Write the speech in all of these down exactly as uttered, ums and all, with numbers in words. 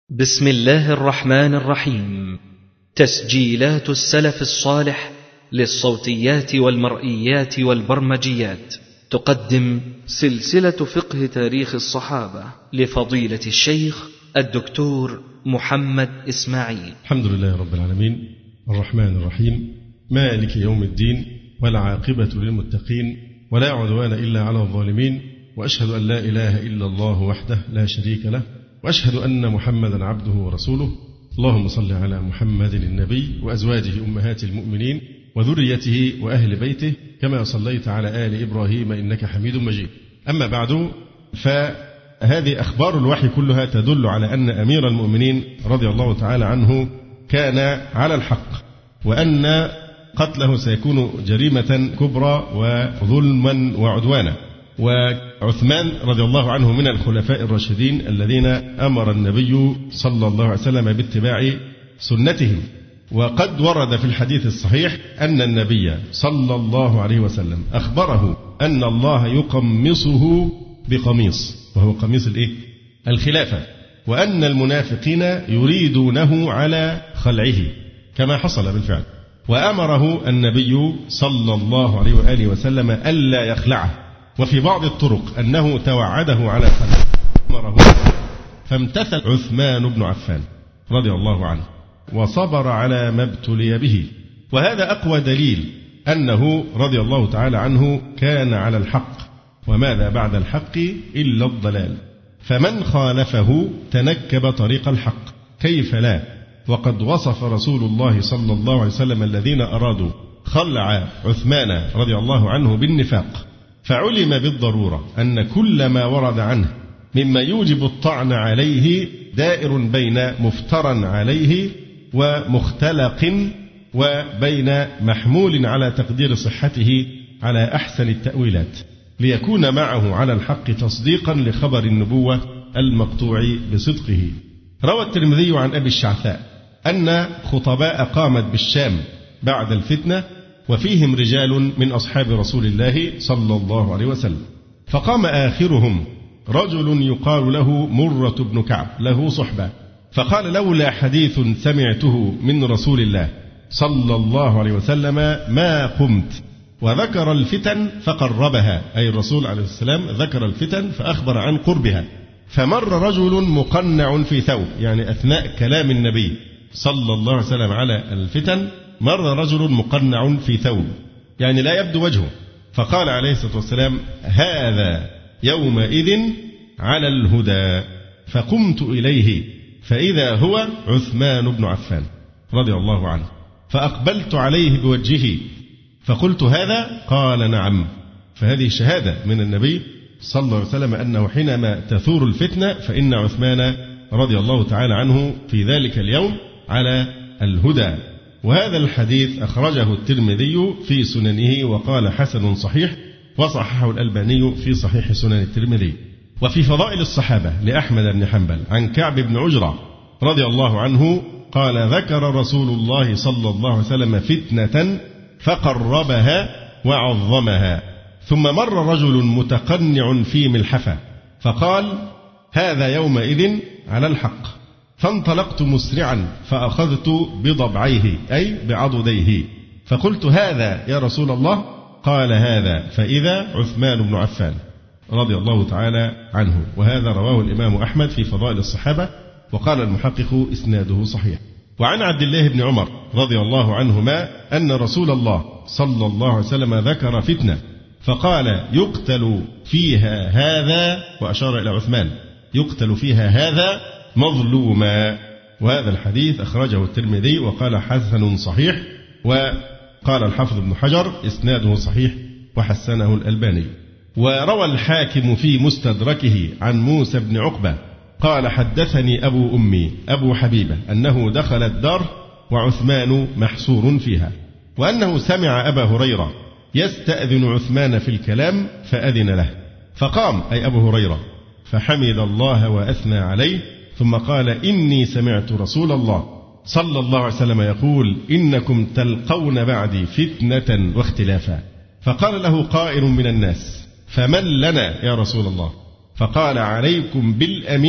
بسم الله الرحمن الرحيم. تسجيلات السلف الصالح للصوتيات والمرئيات والبرمجيات تقدم سلسلة فقه تاريخ الصحابة لفضيلة الشيخ الدكتور محمد إسماعيل. الحمد لله رب العالمين، الرحمن الرحيم، مالك يوم الدين، والعاقبة للمتقين، ولا عدوان إلا على الظالمين، وأشهد أن لا إله إلا الله وحده لا شريك له، وأشهد أن محمدا عبده ورسوله. اللهم صل على محمد النبي وأزواجه أمهات المؤمنين وذريته وأهل بيته كما صليت على آل إبراهيم إنك حميد مجيد. أما بعد، فهذه أخبار الوحي كلها تدل على أن أمير المؤمنين رضي الله تعالى عنه كان على الحق، وأن قتله سيكون جريمة كبرى وظلما وعدوانا. وعثمان رضي الله عنه من الخلفاء الراشدين الذين أمر النبي صلى الله عليه وسلم باتباع سنتهم. وقد ورد في الحديث الصحيح أن النبي صلى الله عليه وسلم أخبره أن الله يقمصه بقميص، وهو قميص الإيه؟ الخلافة، وأن المنافقين يريدونه على خلعه كما حصل بالفعل. وأمره النبي صلى الله عليه وآله وسلم ألا يخلعه، وفي بعض الطرق أنه توعده على خلعه أمره، فامتثل عثمان بن عفان رضي الله عنه وصبر على ما ابتلي به. وهذا أقوى دليل أنه رضي الله تعالى عنه كان على الحق، وماذا بعد الحق إلا الضلال، فمن خالفه تنكب طريق الحق، كيف لا؟ وقد وصف رسول الله صلى الله عليه وسلم الذين أرادوا خلع عثمان رضي الله عنه بالنفاق، فعلم بالضرورة أن كل ما ورد عنه مما يوجب الطعن عليه دائر بين مفترى عليه ومختلق، وبين محمول على تقدير صحته على أحسن التأويلات، ليكون معه على الحق تصديقا لخبر النبوة المقطوع بصدقه. روى الترمذي عن أبي الشعثاء أن خطباء قامت بالشام بعد الفتنة، وفيهم رجال من أصحاب رسول الله صلى الله عليه وسلم، فقام آخرهم رجل يقال له مرة بن كعب له صحبة، فقال: لولا حديث سمعته من رسول الله صلى الله عليه وسلم ما قمت. وذكر الفتن فقربها، أي الرسول عليه السلام ذكر الفتن فأخبر عن قربها. فمر رجل مقنع في ثوب، يعني أثناء كلام النبي صلى الله عليه وسلم على الفتن مر رجل مقنع في ثوب، يعني لا يبدو وجهه، فقال عليه الصلاة والسلام: هذا يومئذ على الهدى. فقمت إليه فإذا هو عثمان بن عفان رضي الله عنه، فأقبلت عليه بوجهه فقلت: هذا؟ قال: نعم. فهذه شهادة من النبي صلى الله عليه وسلم أنه حينما تثور الفتنة فإن عثمان رضي الله تعالى عنه في ذلك اليوم على الهدى. وهذا الحديث أخرجه الترمذي في سننه وقال: حسن صحيح، وصححه الألباني في صحيح سنن الترمذي. وفي فضائل الصحابة لأحمد بن حنبل عن كعب بن عجرة رضي الله عنه قال: ذكر رسول الله صلى الله عليه وسلم فتنة فقربها وعظمها، ثم مر رجل متقنع في ملحفة فقال: هذا يومئذ على الحق. فانطلقت مسرعا فأخذت بضبعيه، أي بعضديه، فقلت: هذا يا رسول الله؟ قال: هذا. فإذا عثمان بن عفان رضي الله تعالى عنه. وهذا رواه الإمام أحمد في فضائل الصحابة، وقال المحقق إسناده صحيح. وعن عبد الله بن عمر رضي الله عنهما أن رسول الله صلى الله عليه وسلم ذكر فتنة فقال: يقتل فيها هذا، وأشار إلى عثمان، يقتل فيها هذا مظلوما. وهذا الحديث أخرجه الترمذي وقال: حسن صحيح. وقال الحافظ ابن حجر: إسناده صحيح، وحسنه الألباني. وروى الحاكم في مستدركه عن موسى بن عقبة قال: حدثني أبو أمي أبو حبيبة أنه دخل الدار وعثمان محصور فيها، وأنه سمع أبا هريرة يستأذن عثمان في الكلام فأذن له، فقام أي أبو هريرة فحمد الله وأثنى عليه، ثم قال: إني سمعت رسول الله صلى الله عليه وسلم يقول: إنكم تلقون بعدي فتنة واختلافا. فقال له قائل من الناس: فمن لنا يا رسول الله؟ فقال: عليكم بالأمين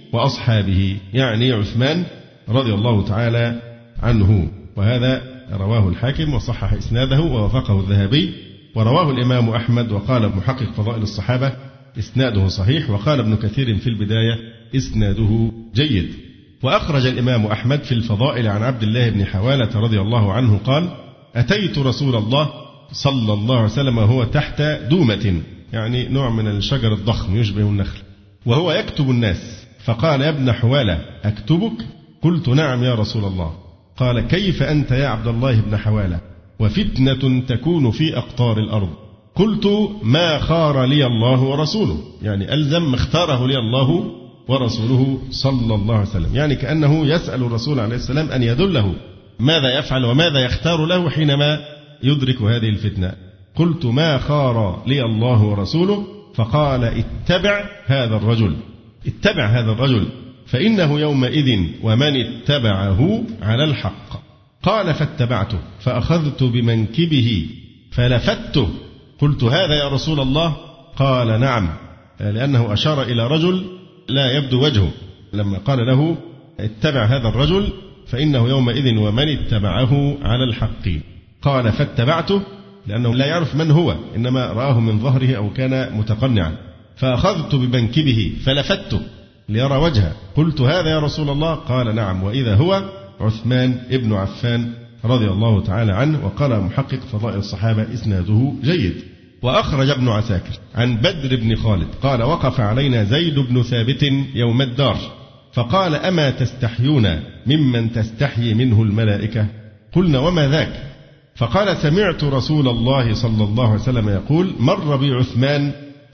وأصحابه، يعني عثمان رضي الله تعالى عنه. وهذا رواه الحاكم وصحح إسناده ووافقه الذهبي. ورواه الإمام أحمد وقال محقق فضائل الصحابة إسناده صحيح، وقال ابن كثير في البداية إسناده جيد. وأخرج الإمام أحمد في الفضائل عن عبد الله بن حوالة رضي الله عنه قال: أتيت رسول الله صلى الله عليه وسلم وهو تحت دومة، يعني نوع من الشجر الضخم يشبه النخل، وهو يكتب الناس، فقال: يا ابن حوالة أكتبك؟ قلت: نعم يا رسول الله. قال: كيف أنت يا عبد الله بن حوالة وفتنة تكون في أقطار الأرض؟ قلت: ما خار لي الله ورسوله، يعني ألزم ما اختاره لي الله ورسوله صلى الله عليه وسلم، يعني كأنه يسأل الرسول عليه السلام أن يدله ماذا يفعل وماذا يختار له حينما يدرك هذه الفتنة. قلت: ما خار لي الله ورسوله؟ فقال: اتبع هذا الرجل، اتبع هذا الرجل فإنه يومئذ ومن اتبعه على الحق. قال: فاتبعته فأخذت بمنكبه فلفته. قلت: هذا يا رسول الله؟ قال: نعم، لأنه أشار إلى رجل لا يبدو وجهه لما قال له اتبع هذا الرجل فإنه يومئذ ومن اتبعه على الحق. قال: فاتبعته، لأنه لا يعرف من هو، إنما رآه من ظهره أو كان متقنعا. فأخذت بمنكبه فلفته ليرى وجهه. قلت: هذا يا رسول الله؟ قال: نعم، وإذا هو عثمان ابن عفان رضي الله تعالى عنه. وقال محقق فضائل الصحابة إسناده جيد. وأخرج ابن عساكر عن بدر بن خالد قال: وقف علينا زيد بن ثابت يوم الدار فقال: أما تستحيون ممن تستحيي منه الملائكة؟ قلنا: وما ذاك؟ فقال: سمعت رسول الله صلى الله عليه وسلم يقول: مر بي عثمان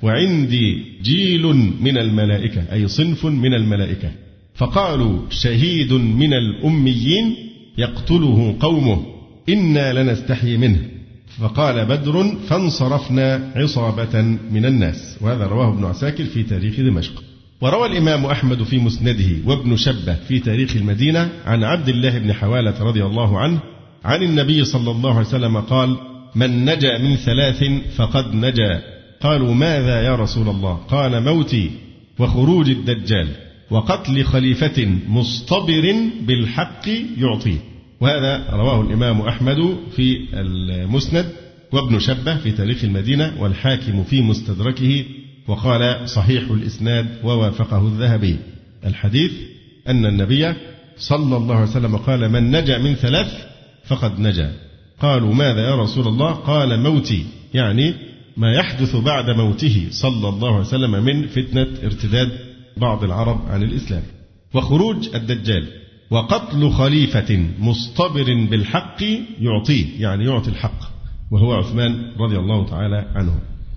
وعندي جيل من الملائكة، أي صنف من الملائكة، فقالوا: شهيد من الأميين يقتله قومه إنا لنستحيي منه. فقال بدر: فانصرفنا عصابة من الناس. وهذا رواه ابن عساكر في تاريخ دمشق. وروى الإمام أحمد في مسنده وابن شبة في تاريخ المدينة عن عبد الله بن حوالة رضي الله عنه عن النبي صلى الله عليه وسلم قال: من نجا من ثلاث فقد نجا. قالوا: ماذا يا رسول الله؟ قال: موتي وخروج الدجال وقتل خليفة مصطبر بالحق يعطيه. وهذا رواه الإمام أحمد في المسند وابن شبة في تاريخ المدينة والحاكم في مستدركه، وقال: صحيح الإسناد ووافقه الذهبي. الحديث أن النبي صلى الله عليه وسلم قال: من نجا من ثلاث فقد نجا. قالوا: ماذا يا رسول الله؟ قال: موتي، يعني ما يحدث بعد موته صلى الله عليه وسلم من فتنة ارتداد بعض العرب عن الإسلام، وخروج الدجال، وقتل خليفة مصطبر بالحق يعطيه، يعني يعطي الحق، وهو عثمان رضي الله تعالى عنه.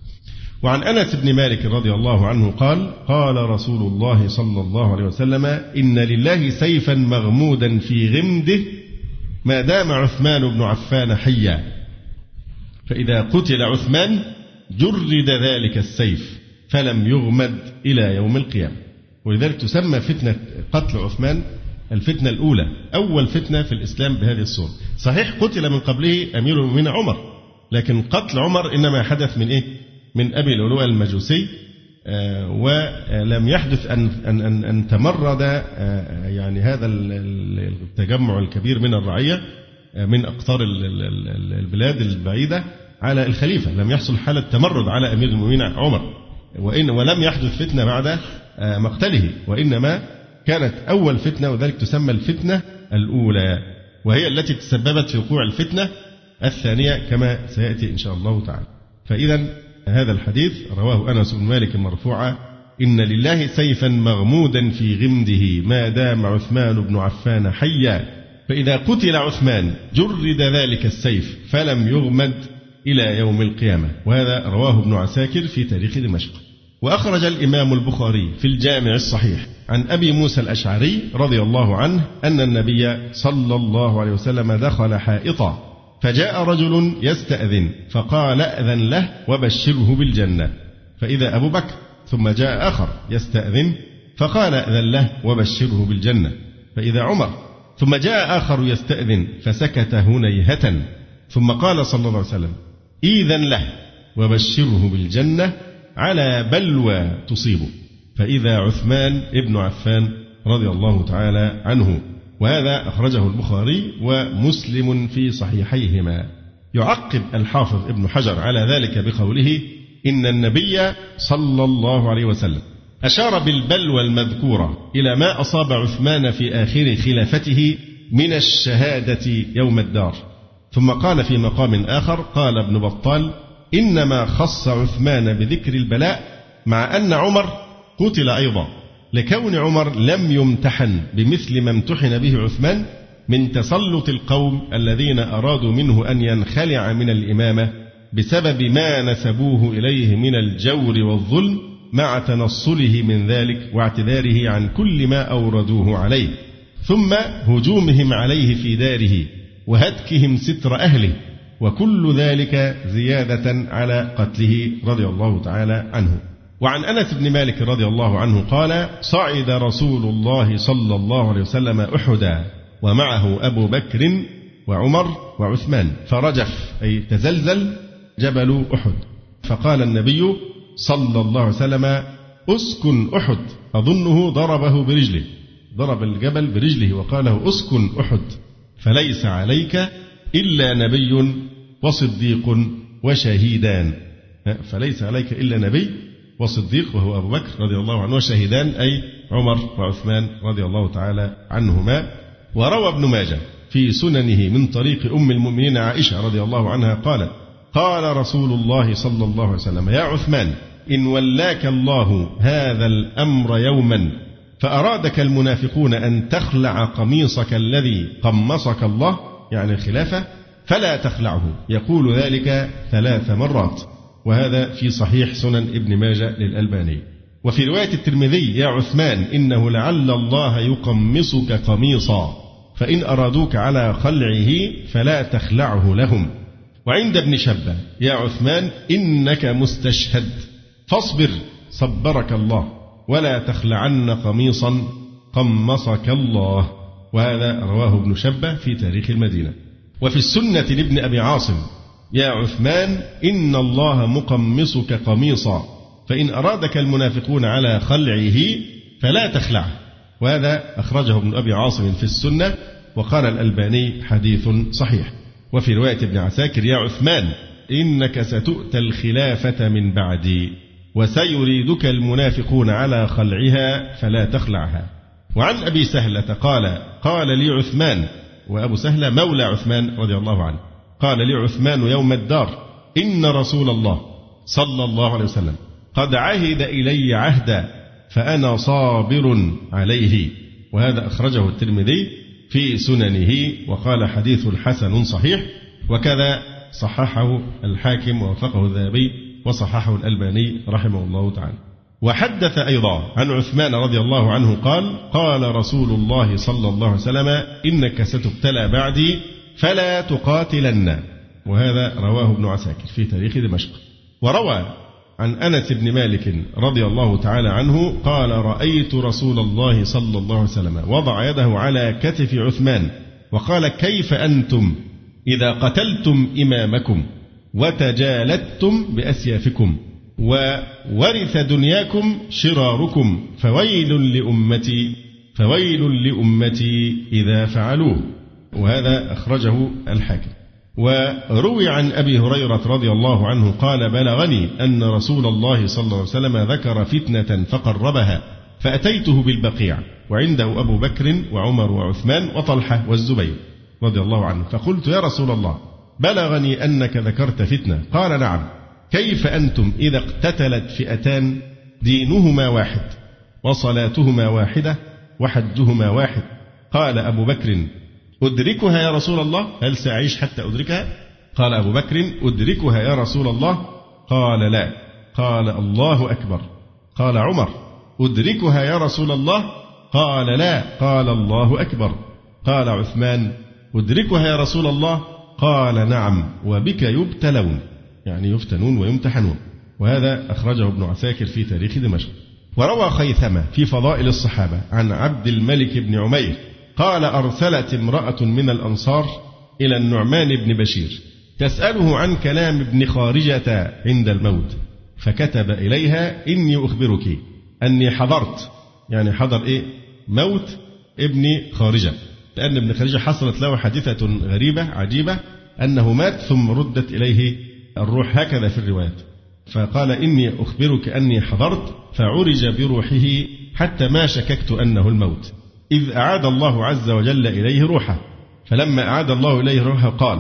وعن أنس بن مالك رضي الله عنه قال: قال رسول الله صلى الله عليه وسلم: إن لله سيفا مغمودا في غمده ما دام عثمان بن عفان حيا، فإذا قتل عثمان جرد ذلك السيف فلم يغمد إلى يوم القيامة. ولذلك تسمى فتنة قتل عثمان الفتنة الأولى، أول فتنة في الإسلام بهذه الصورة. صحيح قتل من قبله أمير المؤمنين عمر، لكن قتل عمر إنما حدث من إيه؟ من أبي لؤلؤة المجوسي، آه ولم يحدث أن أن أن, أن تمرد آه يعني هذا التجمع الكبير من الرعية آه من أقطار البلاد البعيدة على الخليفة. لم يحصل حالة تمرد على أمير المؤمنين عمر، وإن ولم يحدث فتنة بعد آه مقتله، وإنما كانت أول فتنة، وذلك تسمى الفتنة الأولى، وهي التي تسببت في وقوع الفتنة الثانية كما سيأتي إن شاء الله تعالى. فإذا هذا الحديث رواه أنس بن مالك مرفوعا: إن لله سيفا مغمودا في غمده ما دام عثمان بن عفان حيا، فإذا قتل عثمان جرد ذلك السيف فلم يغمد إلى يوم القيامة. وهذا رواه ابن عساكر في تاريخ دمشق. وأخرج الإمام البخاري في الجامع الصحيح عن أبي موسى الأشعري رضي الله عنه أن النبي صلى الله عليه وسلم دخل حائطا فجاء رجل يستأذن فقال: أذن له وبشره بالجنة، فإذا أبو بكر، ثم جاء آخر يستأذن فقال: أذن له وبشره بالجنة، فإذا عمر، ثم جاء آخر يستأذن فسكت هنيهة، ثم قال صلى الله عليه وسلم: إذن له وبشره بالجنة على بلوى تصيبه. فإذا عثمان ابن عفان رضي الله تعالى عنه. وهذا أخرجه البخاري ومسلم في صحيحيهما. يعقب الحافظ ابن حجر على ذلك بقوله: إن النبي صلى الله عليه وسلم أشار بالبلوى المذكورة إلى ما أصاب عثمان في آخر خلافته من الشهادة يوم الدار. ثم قال في مقام آخر: قال ابن بطال: إنما خص عثمان بذكر البلاء مع أن عمر قتل أيضا، لكون عمر لم يمتحن بمثل ما امتحن به عثمان من تسلط القوم الذين أرادوا منه أن ينخلع من الإمامة بسبب ما نسبوه إليه من الجور والظلم، مع تنصله من ذلك واعتذاره عن كل ما أوردوه عليه، ثم هجومهم عليه في داره وهتكهم ستر أهله، وكل ذلك زيادة على قتله رضي الله تعالى عنه. وعن أنس بن مالك رضي الله عنه قال: صعد رسول الله صلى الله عليه وسلم أحدا ومعه أبو بكر وعمر وعثمان، فرجف أي تزلزل جبل أحد، فقال النبي صلى الله عليه وسلم: أسكن أحد. أظنه ضربه برجله، ضرب الجبل برجله وقال له: أسكن أحد، فليس عليك إلا نبي وصديق وشهيدان. فليس عليك إلا نبي وصديق وهو أبو بكر رضي الله عنه، وشهيدان أي عمر وعثمان رضي الله تعالى عنهما. وروى ابن ماجه في سننه من طريق أم المؤمنين عائشة رضي الله عنها قالت: قال رسول الله صلى الله عليه وسلم: يا عثمان، إن ولاك الله هذا الأمر يوما فأرادك المنافقون أن تخلع قميصك الذي قمصك الله، يعني الخلافة، فلا تخلعه. يقول ذلك ثلاث مرات. وهذا في صحيح سنن ابن ماجه للألباني. وفي رواية الترمذي: يا عثمان، إنه لعل الله يقمصك قميصا، فإن أرادوك على خلعه فلا تخلعه لهم. وعند ابن شبة: يا عثمان، إنك مستشهد، فاصبر صبرك الله، ولا تخلعن قميصا قمصك الله. وهذا رواه ابن شبة في تاريخ المدينة. وفي السنة لابن أبي عاصم: يا عثمان، إن الله مقمصك قميصا، فإن أرادك المنافقون على خلعه فلا تخلعه. وهذا أخرجه ابن أبي عاصم في السنة، وقال الألباني حديث صحيح. وفي رواية ابن عساكر: يا عثمان، إنك ستؤتى الخلافة من بعدي، وسيريدك المنافقون على خلعها فلا تخلعها. وعن أبي سهلة قال: قال لي عثمان، وأبو سهلة مولى عثمان رضي الله عنه، قال لي عثمان يوم الدار: إن رسول الله صلى الله عليه وسلم قد عهد إلي عهدا فأنا صابر عليه. وهذا أخرجه الترمذي في سننه، وقال حديث حسن صحيح، وكذا صححه الحاكم ووافقه الذهبي وصححه الألباني رحمه الله تعالى. وحدث أيضا عن عثمان رضي الله عنه قال: قال رسول الله صلى الله عليه وسلم: إنك ستبتلى بعدي فلا تقاتلن. وهذا رواه ابن عساكر في تاريخ دمشق. وروى عن أنس بن مالك رضي الله تعالى عنه قال: رأيت رسول الله صلى الله عليه وسلم وضع يده على كتف عثمان وقال: كيف أنتم إذا قتلتم إمامكم وتجالدتم بأسيافكم وورث دنياكم شراركم، فويل لأمتي فويل لأمتي إذا فعلوه. وهذا أخرجه الحاكم. وروي عن أبي هريرة رضي الله عنه قال: بلغني أن رسول الله صلى الله عليه وسلم ذكر فتنة فقربها، فأتيته بالبقيع وعنده أبو بكر وعمر وعثمان وطلحة والزبير رضي الله عنه، فقلت: يا رسول الله، بلغني أنك ذكرت فتنة. قال: نعم. كيف أنتم إذا اقتتلت فئتان دينهما واحد وصلاتهما واحدة وحجهما واحد؟ قال أبو بكر: أدركها يا رسول الله؟ هل سأعيش حتى أدركها؟ قال أبو بكر: أدركها يا رسول الله؟ قال: لا. قال: الله أكبر. قال عمر: أدركها يا رسول الله؟ قال: لا. قال: الله أكبر. قال عثمان: أدركها يا رسول الله؟ قال: نعم، وبك يبتلون، يعني يفتنون ويمتحنون. وهذا أخرجه ابن عساكر في تاريخ دمشق. وروى خيثمة في فضائل الصحابة عن عبد الملك بن عمير قال: أرسلت امرأة من الأنصار إلى النعمان بن بشير تسأله عن كلام ابن خارجة عند الموت، فكتب إليها: إني أخبرك أني حضرت، يعني حضر إيه؟ موت ابن خارجة، لأن ابن خارجة حصلت له حادثة غريبة عجيبة أنه مات ثم ردت إليه الروح، هكذا في الروايات. فقال إني أخبرك أني حضرت، فعرج بروحه حتى ما شككت أنه الموت، إذ أعاد الله عز وجل إليه روحه. فلما أعاد الله إليه روحه قال: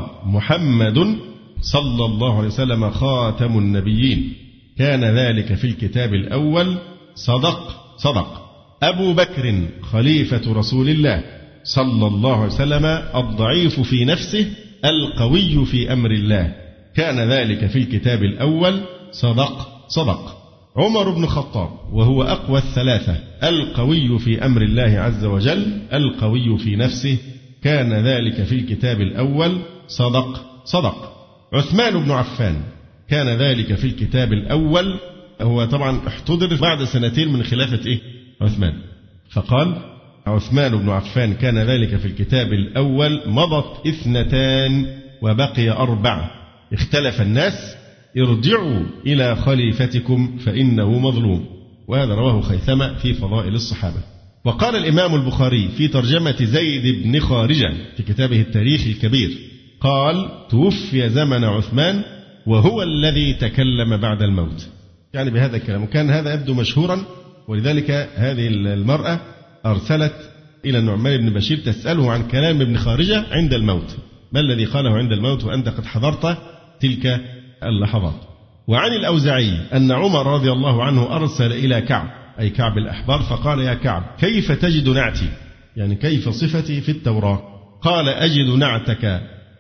محمد صلى الله عليه وسلم خاتم النبيين، كان ذلك في الكتاب الأول، صدق صدق. أبو بكر خليفة رسول الله صلى الله عليه وسلم، الضعيف في نفسه القوي في أمر الله، كان ذلك في الكتاب الأول، صدق صدق. عمر بن الخطاب وهو أقوى الثلاثة، القوي في أمر الله عز وجل، القوي في نفسه، كان ذلك في الكتاب الأول، صدق صدق. عثمان بن عفان كان ذلك في الكتاب الأول، هو طبعا احتضر بعد سنتين من خلافة إيه؟ عثمان. فقال عثمان بن عفان كان ذلك في الكتاب الأول، مضت اثنتان وبقي أربع، اختلف الناس، ارجعوا إلى خليفتكم فإنه مظلوم. وهذا رواه خيثمة في فضائل الصحابة. وقال الإمام البخاري في ترجمة زيد بن خارجة في كتابه التاريخ الكبير، قال: توفي زمن عثمان وهو الذي تكلم بعد الموت، يعني بهذا الكلام. وكان هذا يبدو مشهورا، ولذلك هذه المرأة أرسلت إلى النعمان بن بشير تسأله عن كلام ابن خارجة عند الموت، ما الذي قاله عند الموت وأنت قد حضرت تلك اللحظات. وعن الأوزاعي أن عمر رضي الله عنه أرسل إلى كعب، أي كعب الأحبار، فقال: يا كعب، كيف تجد نعتي؟ يعني كيف صفتي في التوراة؟ قال: أجد نعتك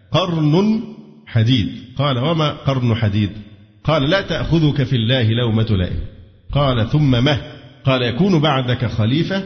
قرن حديد. قال: وما قرن حديد؟ قال: لا تأخذك في الله لومة لائم. قال: ثم مه؟ قال: يكون بعدك خليفة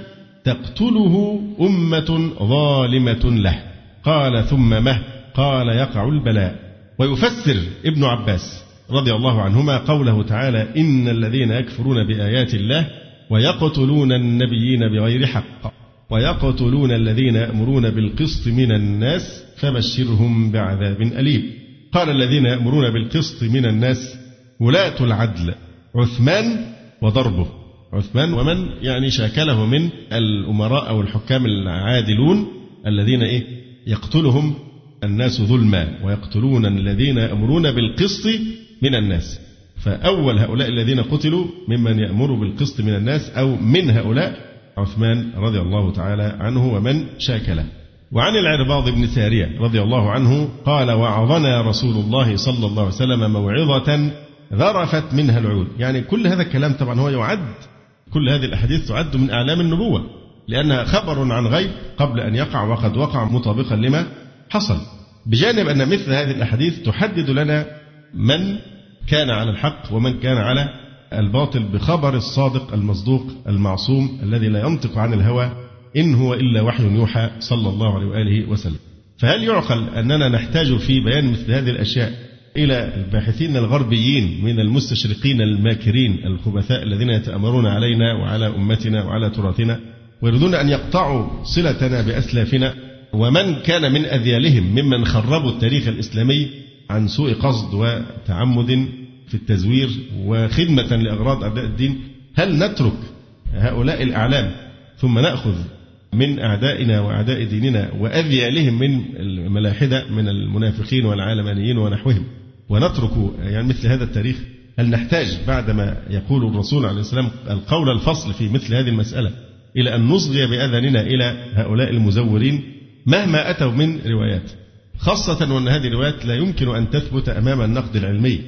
تقتله أمة ظالمة له. قال: ثم مه؟ قال: يقع البلاء. ويفسر ابن عباس رضي الله عنهما قوله تعالى: إن الذين يكفرون بآيات الله ويقتلون النبيين بغير حق ويقتلون الذين يأمرون بالقسط من الناس فبشرهم بعذاب أليم. قال: الذين يأمرون بالقسط من الناس ولاة العدل عثمان وضربه، عثمان ومن يعني شاكله من الأمراء أو الحكام العادلون الذين إيه يقتلهم الناس ظلما ويقتلون الذين يأمرون بالقسط من الناس. فأول هؤلاء الذين قتلوا ممن يأمر بالقسط من الناس أو من هؤلاء عثمان رضي الله تعالى عنه ومن شاكله. وعن العرباض بن سارية رضي الله عنه قال: وعظنا رسول الله صلى الله عليه وسلم موعظة ذرفت منها العيون. يعني كل هذا الكلام طبعا هو يعد، كل هذه الأحاديث تعد من أعلام النبوة، لأنها خبر عن غيب قبل أن يقع وقد وقع مطابقا لما حصل. بجانب أن مثل هذه الأحاديث تحدد لنا من كان على الحق ومن كان على الباطل بخبر الصادق المصدوق المعصوم الذي لا ينطق عن الهوى إن هو إلا وحي يوحى صلى الله عليه وآله وسلم. فهل يعقل أننا نحتاج في بيان مثل هذه الأشياء إلى الباحثين الغربيين من المستشرقين الماكرين الخبثاء الذين يتأمرون علينا وعلى أمتنا وعلى تراثنا ويريدون أن يقطعوا صلتنا بأسلافنا، ومن كان من أذيالهم ممن خربوا التاريخ الإسلامي عن سوء قصد وتعمد في التزوير وخدمة لأغراض أعداء الدين؟ هل نترك هؤلاء الأعلام ثم نأخذ من أعدائنا وأعداء ديننا وأذيالهم من الملاحدة من المنافقين والعالمانيين ونحوهم ونترك يعني مثل هذا التاريخ؟ هل نحتاج بعدما يقول الرسول عليه السلام القول الفصل في مثل هذه المسألة إلى أن نصغي بأذاننا إلى هؤلاء المزورين مهما أتوا من روايات، خاصة وأن هذه الروايات لا يمكن أن تثبت أمام النقد العلمي؟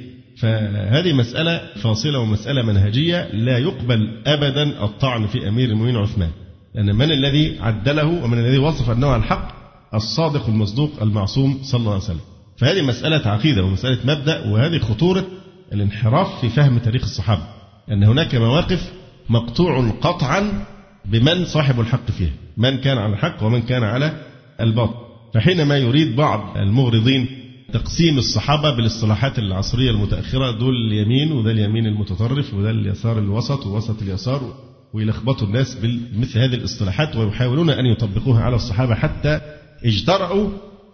فهذه مسألة فاصلة ومسألة منهجية لا يقبل أبدا الطعن في أمير المؤمنين عثمان، لأن من الذي عدله ومن الذي وصف أنه الحق؟ الصادق المصدوق المعصوم صلى الله عليه وسلم. فهذه مسألة عقيدة ومسألة مبدأ، وهذه خطورة الانحراف في فهم تاريخ الصحابة، أن هناك مواقف مقطوع قطعا بمن صاحب الحق فيها، من كان على الحق ومن كان على الباطل. فحينما يريد بعض المغرضين تقسيم الصحابة بالاصطلاحات العصرية المتأخرة، دول اليمين وده اليمين المتطرف وده اليسار الوسط ووسط اليسار، ويلخبطوا الناس بمثل هذه الاصطلاحات ويحاولون أن يطبقوها على الصحابة حتى اجترأوا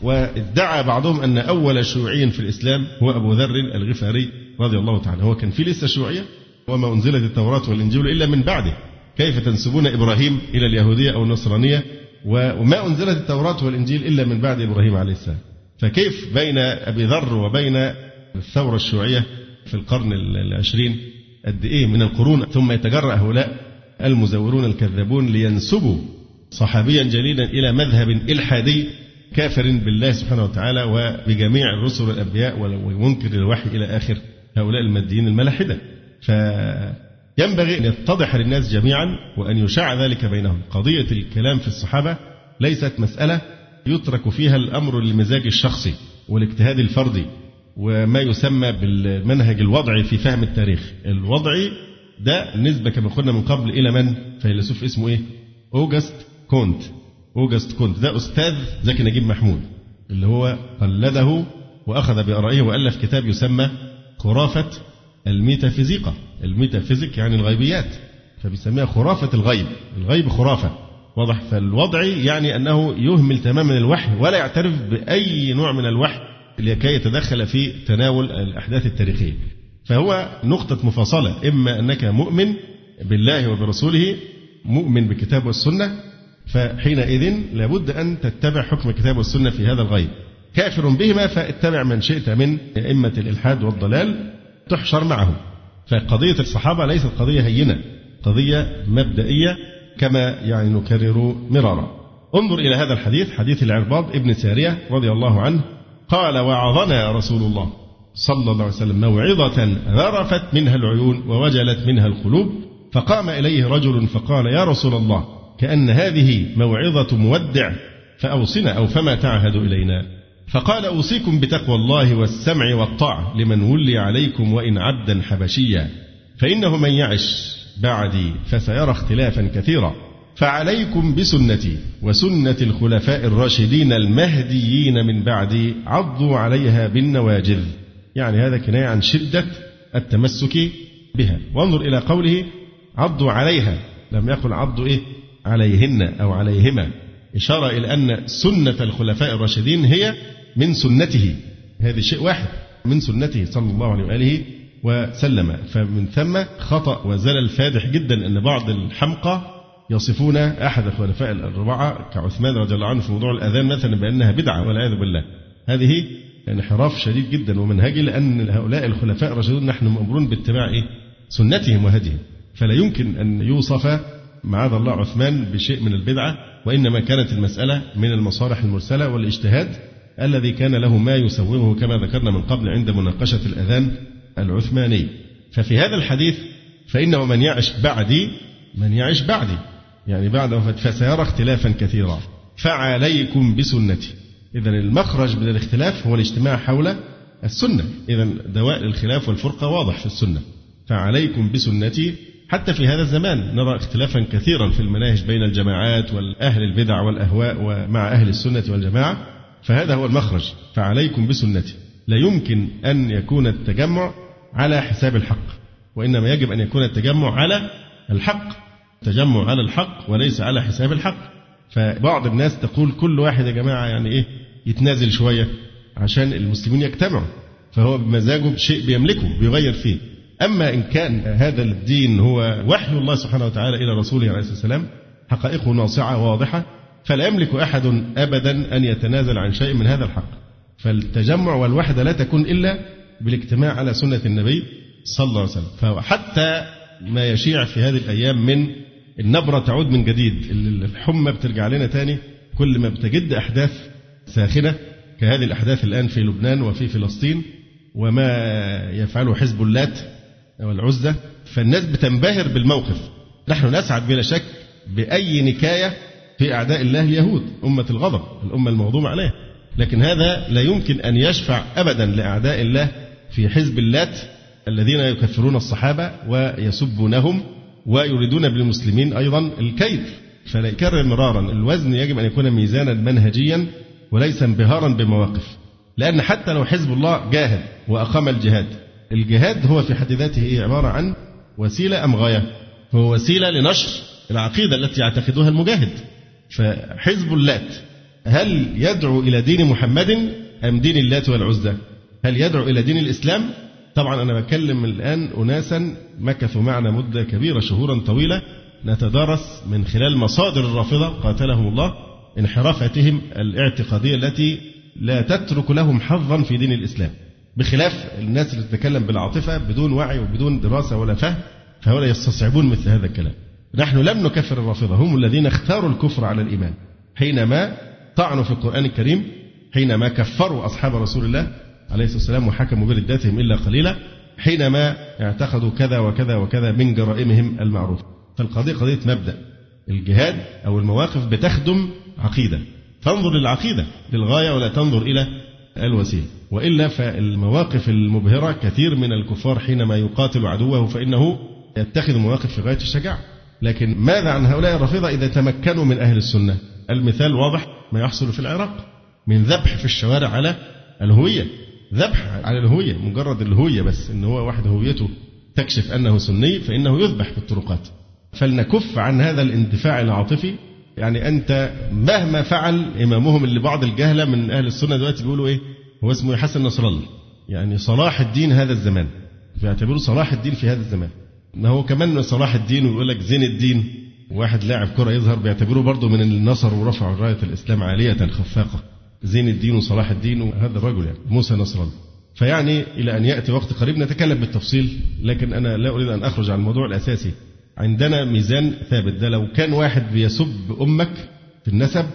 وادعى بعضهم أن أول شيوعي في الإسلام هو أبو ذر الغفاري رضي الله تعالى. هو كان في لسه شيوعية وما أنزلت التوراة والإنجيل إلا من بعده، كيف تنسبون إبراهيم إلى اليهودية أو النصرانية وما أنزلت التوراة والإنجيل إلا من بعد إبراهيم عليه السلام؟ فكيف بين أبي ذر وبين الثورة الشيوعية في القرن العشرين قد إيه من القرون، ثم يتجرأ هؤلاء المزورون الكذابون لينسبوا صحابيا جليلا إلى مذهب إلحادي كافر بالله سبحانه وتعالى وبجميع الرسل والأنبياء ومنكر الوحي إلى آخر هؤلاء الماديين الملاحدة. فينبغي أن يتضح للناس جميعا وأن يشاع ذلك بينهم. قضية الكلام في الصحابة ليست مسألة يترك فيها الأمر للمزاج الشخصي والاجتهاد الفردي وما يسمى بالمنهج الوضعي في فهم التاريخ. الوضعي ده نسبة كما قلنا من قبل إلى من؟ فيلسوف اسمه إيه؟ أوغست كونت. أوغست كونت ده أستاذ زكي نجيب محمود اللي هو قلده وأخذ بآرائه وألف كتاب يسمى خرافة الميتافيزيقا. الميتافيزيك يعني الغيبيات، فبيسميها خرافة الغيب. الغيب خرافة، واضح. فالوضعي يعني أنه يهمل تماما الوحي ولا يعترف بأي نوع من الوحي لكي يتدخل في تناول الأحداث التاريخية. فهو نقطة مفاصلة، إما أنك مؤمن بالله وبرسوله مؤمن بالكتاب والسنة، فحينئذ لابد أن تتبع حكم الكتاب والسنة في هذا الغيب. كافر بهما فاتبع من شئت من أئمة الإلحاد والضلال تحشر معهم. فقضية الصحابة ليست قضية هينة، قضية مبدئية كما يعني نكرر مرارا. انظر إلى هذا الحديث، حديث العرباض ابن سارية رضي الله عنه قال: وعظنا رسول الله صلى الله عليه وسلم موعظة ذرفت منها العيون ووجلت منها القلوب، فقام إليه رجل فقال: يا رسول الله، كأن هذه موعظة مودع، فأوصنا أو فما تعهد إلينا؟ فقال: أوصيكم بتقوى الله والسمع والطاعة لمن ولي عليكم وإن عبدا حبشيا، فإنه من يعش بعدي فسيرى اختلافا كثيرا، فعليكم بسنتي وسنة الخلفاء الراشدين المهديين من بعدي، عضوا عليها بالنواجذ. يعني هذا كناية عن شدة التمسك بها. وانظر إلى قوله عضوا عليها، لم يقل عضوا إيه عليهن أو عليهما، إشارة إلى أن سنة الخلفاء الراشدين هي من سنته، هذا شيء واحد من سنته صلى الله عليه وآله وسلم. فمن ثم خطأ وزلل فادح جدا أن بعض الحمقى يصفون أحد الخلفاء الأربعة كعثمان رضي الله عنه في موضوع الأذان مثلا بأنها بدعة والعياذ بالله. هذه انحراف شديد جدا ومنهجي، لأن هؤلاء الخلفاء الراشدون نحن مأمورون باتباع إيه؟ سنتهم وهديهم، فلا يمكن أن يوصف معاذ الله عثمان بشيء من البدعة، وإنما كانت المسألة من المصالح المرسلة والاجتهاد الذي كان له ما يسوغه كما ذكرنا من قبل عند مناقشة الأذان العثماني. ففي هذا الحديث فإنه من يعش بعدي، من يعش بعدي يعني بعد وفاة فسيرى اختلافا كثيرا، فعليكم بسنتي. إذن المخرج من الاختلاف هو الاجتماع حول السنة، إذن دواء الخلاف والفرقة واضح في السنة. فعليكم بسنتي. حتى في هذا الزمان نرى اختلافا كثيرا في المناهج بين الجماعات والأهل البدع والأهواء ومع أهل السنة والجماعة، فهذا هو المخرج. فعليكم بسنتي. لا يمكن أن يكون التجمع على حساب الحق، وإنما يجب أن يكون التجمع على الحق، التجمع على الحق وليس على حساب الحق. فبعض الناس تقول كل واحد يا جماعة يعني إيه يتنازل شوية عشان المسلمين يجتمعوا، فهو بمزاجه شيء بيملكه بيغير فيه. أما إن كان هذا الدين هو وحي الله سبحانه وتعالى إلى رسوله عليه الصلاة والسلام، حقائقه ناصعة واضحة، فلا يملك أحد أبدا أن يتنازل عن شيء من هذا الحق. فالتجمع والوحدة لا تكون إلا بالاجتماع على سنة النبي صلى الله عليه وسلم. فحتى ما يشيع في هذه الأيام من النبرة تعود من جديد، الحمى بترجع لنا تاني كل ما بتجد أحداث ساخنة كهذه الأحداث الآن في لبنان وفي فلسطين وما يفعله حزب اللات والعزة، فالناس بتنبهر بالموقف. نحن نسعد بلا شك بأي نكاية في أعداء الله اليهود، أمة الغضب، الأمة الموضوم عليها، لكن هذا لا يمكن أن يشفع أبدا لأعداء الله في حزب اللات الذين يكفرون الصحابة ويسبونهم ويريدون بالمسلمين أيضا الكيد. فلا يكرر مرارا، الوزن يجب أن يكون ميزانا منهجيا وليس انبهارا بمواقف. لأن حتى لو حزب الله جاهد وأقام الجهاد، الجهاد هو في حد ذاته عبارة عن وسيلة أم غاية؟ هو وسيلة لنشر العقيدة التي يعتقدها المجاهد. فحزب اللات هل يدعو إلى دين محمد أم دين اللات والعزى؟ هل يدعو إلى دين الإسلام؟ طبعا أنا بكلم الآن أناسا مكثوا معنا مدة كبيرة شهورا طويلة نتدارس من خلال مصادر الرافضة قاتلهم الله انحرافاتهم الاعتقادية التي لا تترك لهم حظا في دين الإسلام، بخلاف الناس اللي تتكلم بالعاطفة بدون وعي وبدون دراسة ولا فهم، فهؤلاء يستصعبون مثل هذا الكلام. نحن لم نكفر الرافضة، هم الذين اختاروا الكفر على الإيمان حينما طعنوا في القرآن الكريم، حينما كفروا أصحاب رسول الله عليه الصلاة والسلام وحكموا بردتهم إلا قليلا، حينما اعتقدوا كذا وكذا وكذا من جرائمهم المعروفة. فالقضية قضية مبدأ، الجهاد أو المواقف بتخدم عقيدة، فانظر للعقيدة للغاية ولا تنظر إلى الوسيلة، وإلا فالمواقف المبهرة كثير من الكفار حينما يقاتل عدوه فإنه يتخذ مواقف في غاية الشجاعة. لكن ماذا عن هؤلاء الرافضة إذا تمكنوا من أهل السنة؟ المثال واضح ما يحصل في العراق من ذبح في الشوارع على الهوية، ذبح على الهوية، مجرد الهوية بس إن هو واحد هويته تكشف أنه سني فإنه يذبح في الطرقات. فلنكف عن هذا الاندفاع العاطفي. يعني أنت مهما فعل إمامهم اللي بعض الجهلة من أهل السنة دلوقتي بيقولوا إيه هو اسمه حسن نصر الله، يعني صلاح الدين هذا الزمان، بيعتبروا صلاح الدين في هذا الزمان. ما هو كمان صلاح الدين ويقول لك زين الدين، واحد لاعب كرة يظهر بيعتبروه برضه من النصر ورفعوا راية الإسلام عالية خفاقة، زين الدين وصلاح الدين وهذا الرجل يعني موسى نصر الله. فيعني إلى أن يأتي وقت قريب نتكلم بالتفصيل، لكن أنا لا أريد أن أخرج عن الموضوع الأساسي. عندنا ميزان ثابت، ده لو كان واحد بيسب أمك في النسب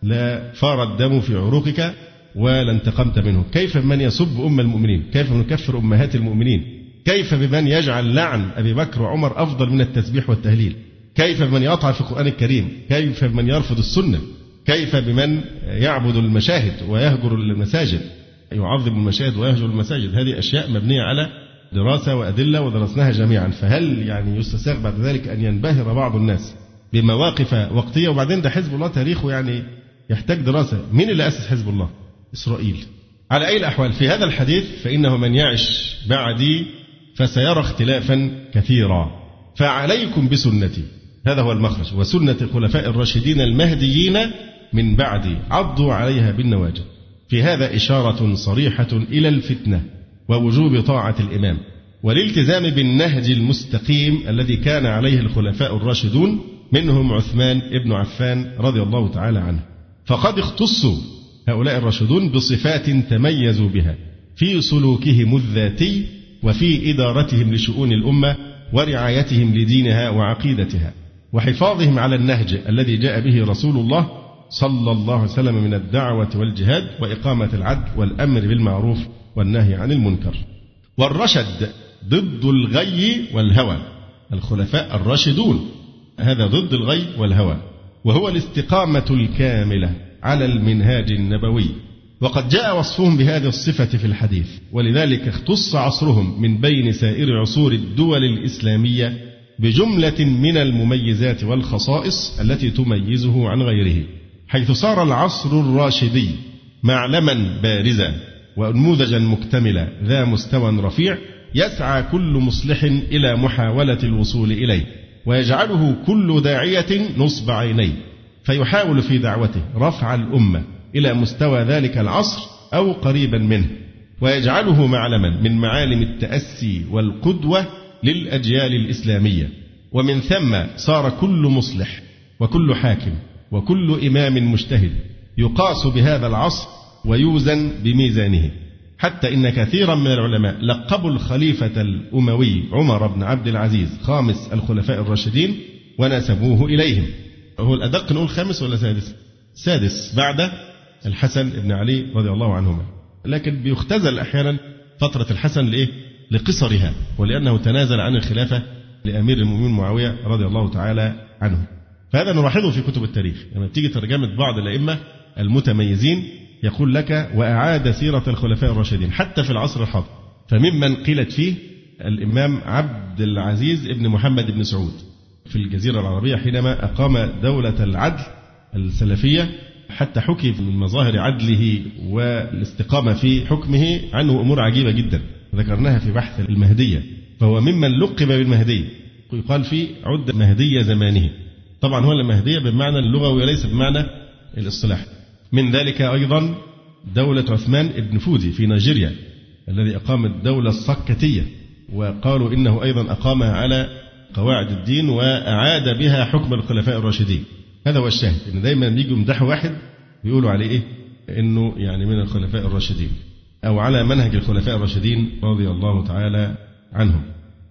لا فار الدم في عروقك ولا انتقمت منه، كيف بمن يسب أم المؤمنين؟ كيف نكفر أمهات المؤمنين؟ كيف بمن يجعل لعن أبي بكر وعمر أفضل من التسبيح والتهليل؟ كيف بمن يطعن في القرآن الكريم؟ كيف بمن يرفض السنة؟ كيف بمن يعبد المشاهد ويهجر المساجد، يعظم المشاهد ويهجر المساجد؟ هذه أشياء مبنية على دراسة وأدلة ودرسناها جميعا. فهل يعني يستساغ بعد ذلك أن ينبهر بعض الناس بمواقف وقتية؟ وبعدين ده حزب الله تاريخه يعني يحتاج دراسة. مين اللي أسس حزب الله؟ إسرائيل. على أي الأحوال في هذا الحديث فإنه من يعش بعدي فسيرى اختلافا كثيرا، فعليكم بسنتي، هذا هو المخرج، وسنة الخلفاء الراشدين المهديين من بعدي عضوا عليها بالنواجذ. في هذا إشارة صريحة إلى الفتنة ووجوب طاعة الإمام والالتزام بالنهج المستقيم الذي كان عليه الخلفاء الراشدون، منهم عثمان ابن عفان رضي الله تعالى عنه. فقد اختصوا هؤلاء الراشدون بصفات تميزوا بها في سلوكهم الذاتي وفي إدارتهم لشؤون الأمة ورعايتهم لدينها وعقيدتها وحفاظهم على النهج الذي جاء به رسول الله صلى الله عليه وسلم من الدعوة والجهاد وإقامة العدل والأمر بالمعروف والنهي عن المنكر. والرشد ضد الغي والهوى، الخلفاء الراشدون هذا ضد الغي والهوى، وهو الاستقامة الكاملة على المنهاج النبوي، وقد جاء وصفهم بهذه الصفة في الحديث، ولذلك اختص عصرهم من بين سائر عصور الدول الإسلامية بجملة من المميزات والخصائص التي تميزه عن غيره، حيث صار العصر الراشدي معلما بارزا ونموذجا مكتملا ذا مستوى رفيع يسعى كل مصلح إلى محاولة الوصول إليه، ويجعله كل داعية نصب عينيه، فيحاول في دعوته رفع الأمة إلى مستوى ذلك العصر أو قريبا منه، ويجعله معلما من معالم التأسي والقدوة للأجيال الإسلامية. ومن ثم صار كل مصلح وكل حاكم وكل إمام مجتهد يقاس بهذا العصر ويوزن بميزانه، حتى إن كثيرا من العلماء لقبوا الخليفة الأموي عمر بن عبد العزيز خامس الخلفاء الراشدين ونسبوه إليهم. هو الأدق نقول خامس ولا سادس؟ سادس بعد الحسن بن علي رضي الله عنهما، لكن بيختزل أحيانا فترة الحسن لإيه؟ لقصرها، ولأنه تنازل عن الخلافة لأمير المؤمنين معاوية رضي الله تعالى عنه. فهذا نلاحظه في كتب التاريخ لما يعني تيجي ترجمة بعض الأئمة المتميزين يقول لك وأعاد سيرة الخلفاء الراشدين حتى في العصر الحاضر. فممن قيلت فيه الإمام عبد العزيز ابن محمد بن سعود في الجزيرة العربية حينما أقام دولة العدل السلفية، حتى حكي من مظاهر عدله والاستقامة في حكمه عنه أمور عجيبة جدا ذكرناها في بحث المهدية. فهو ممن لقب بالمهدي، يقال فيه عد مهدي زمانه، طبعا هو المهدية بالمعنى اللغوي وليس بمعنى الاصطلاح. من ذلك أيضا دولة عثمان بن فودي في نيجيريا الذي أقام الدولة السكتية، وقالوا إنه أيضا أقامها على قواعد الدين وأعاد بها حكم الخلفاء الراشدين. هذا هو الشاهد، إن دايما بيجوا يمدحوا واحد بيقولوا عليه إيه؟ إنه يعني من الخلفاء الراشدين أو على منهج الخلفاء الراشدين رضي الله تعالى عنهم.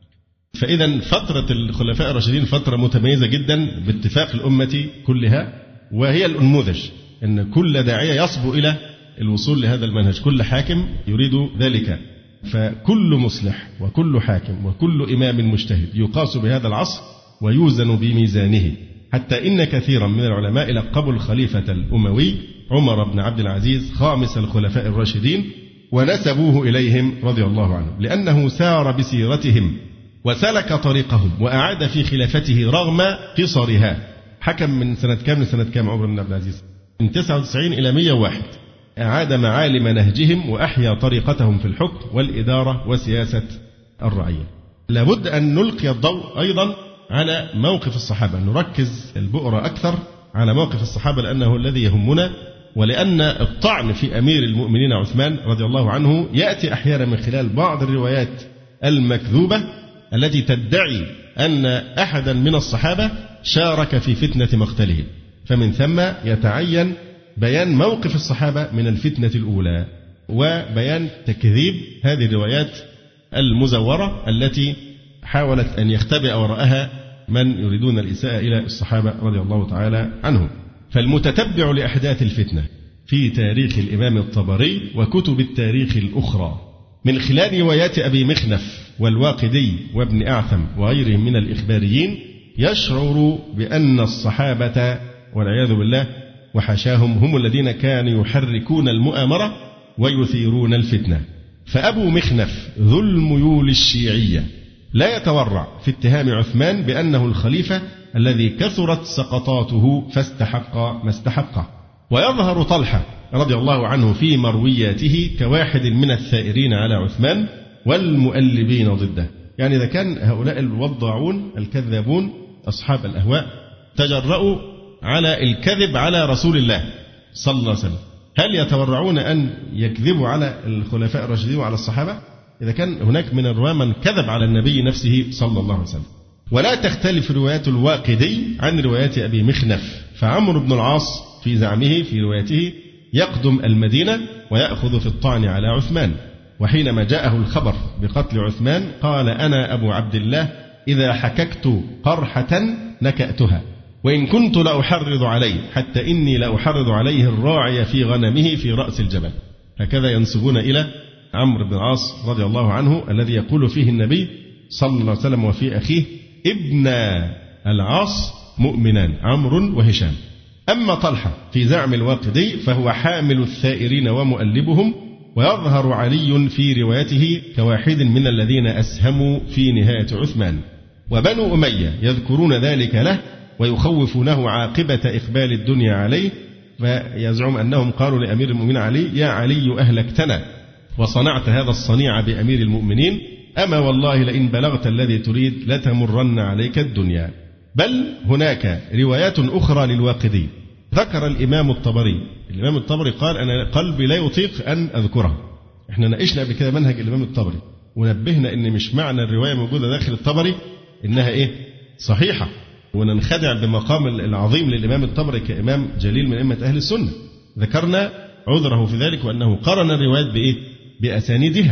فإذا فترة الخلفاء الراشدين فترة متميزة جدا باتفاق الأمة كلها، وهي الأنموذج أن كل داعية يصبو إلى الوصول لهذا المنهج، كل حاكم يريد ذلك. فكل مصلح وكل حاكم وكل إمام مجتهد يقاس بهذا العصر ويوزن بميزانه، حتى إن كثيرا من العلماء لقبوا الخليفة الأموي عمر بن عبد العزيز خامس الخلفاء الراشدين ونسبوه إليهم رضي الله عنهم، لأنه سار بسيرتهم وسلك طريقهم وأعاد في خلافته رغم قصرها. حكم من سنة كام لسنة كام عمر بن عبد العزيز؟ من تسعة وتسعين إلى مئة وواحد. أعاد معالم نهجهم وأحيا طريقتهم في الحكم والإدارة وسياسة الرعية. لابد أن نلقي الضوء أيضا على موقف الصحابة، نركز البؤرة أكثر على موقف الصحابة لأنه الذي يهمنا، ولأن الطعن في أمير المؤمنين عثمان رضي الله عنه يأتي أحيانا من خلال بعض الروايات المكذوبة التي تدعي أن أحدا من الصحابة شارك في فتنة مقتله، فمن ثم يتعين بيان موقف الصحابة من الفتنة الأولى وبيان تكذيب هذه الروايات المزورة التي حاولت أن يختبئ وراءها من يريدون الإساءة إلى الصحابة رضي الله تعالى عنهم. فالمتتبع لأحداث الفتنة في تاريخ الإمام الطبري وكتب التاريخ الأخرى من خلال روايات أبي مخنف والواقدي وابن أعثم وغيرهم من الإخباريين يشعر بأن الصحابة والعياذ بالله وحشاهم هم الذين كانوا يحركون المؤامرة ويثيرون الفتنة. فأبو مخنف ذو الميول الشيعية لا يتورع في اتهام عثمان بأنه الخليفة الذي كثرت سقطاته فاستحق ما استحقه، ويظهر طلحة رضي الله عنه في مروياته كواحد من الثائرين على عثمان والمؤلبين ضده. يعني إذا كان هؤلاء الوضاعون الكذابون أصحاب الأهواء تجرؤوا على الكذب على رسول الله صلى الله عليه وسلم، هل يتورعون أن يكذبوا على الخلفاء الراشدين وعلى الصحابة؟ إذا كان هناك من الرواة من كذب على النبي نفسه صلى الله عليه وسلم. ولا تختلف روايات الواقدي عن روايات أبي مخنف، فعمرو بن العاص في زعمه في روايته يقدم المدينة ويأخذ في الطعن على عثمان، وحينما جاءه الخبر بقتل عثمان قال أنا أبو عبد الله إذا حككت قرحة نكأتها وإن كنت لأحرض عليه حتى إني لأحرض عليه الراعي في غنمه في رأس الجبل. هكذا ينسبون إلى عمرو بن العاص رضي الله عنه الذي يقول فيه النبي صلى الله عليه وسلم وفي أخيه ابن العاص مؤمنان عمرو وهشام. أما طلحة في زعم الواقدي فهو حامل الثائرين ومؤلبهم، ويظهر علي في روايته كواحد من الذين أسهموا في نهاية عثمان. وبنو أمية يذكرون ذلك له ويخوفونه عاقبة إقبال الدنيا عليه، فيزعم أنهم قالوا لأمير المؤمنين علي يا علي أهلكتنا وصنعت هذا الصنيع بأمير المؤمنين، أما والله لئن بلغت الذي تريد لتمرن عليك الدنيا. بل هناك روايات أخرى للواقدي ذكر الإمام الطبري. الإمام الطبري قال أنا قلبي لا يطيق أن أذكرها. إحنا ناقشنا قبل كده منهج الإمام الطبري ونبهنا إن مش معنى الرواية موجودة داخل الطبري إنها إيه صحيحة، وننخدع بمقام العظيم للإمام الطبري كإمام جليل من أئمة أهل السنة. ذكرنا عذره في ذلك وأنه قرن الروايات بإيه بأسانيدها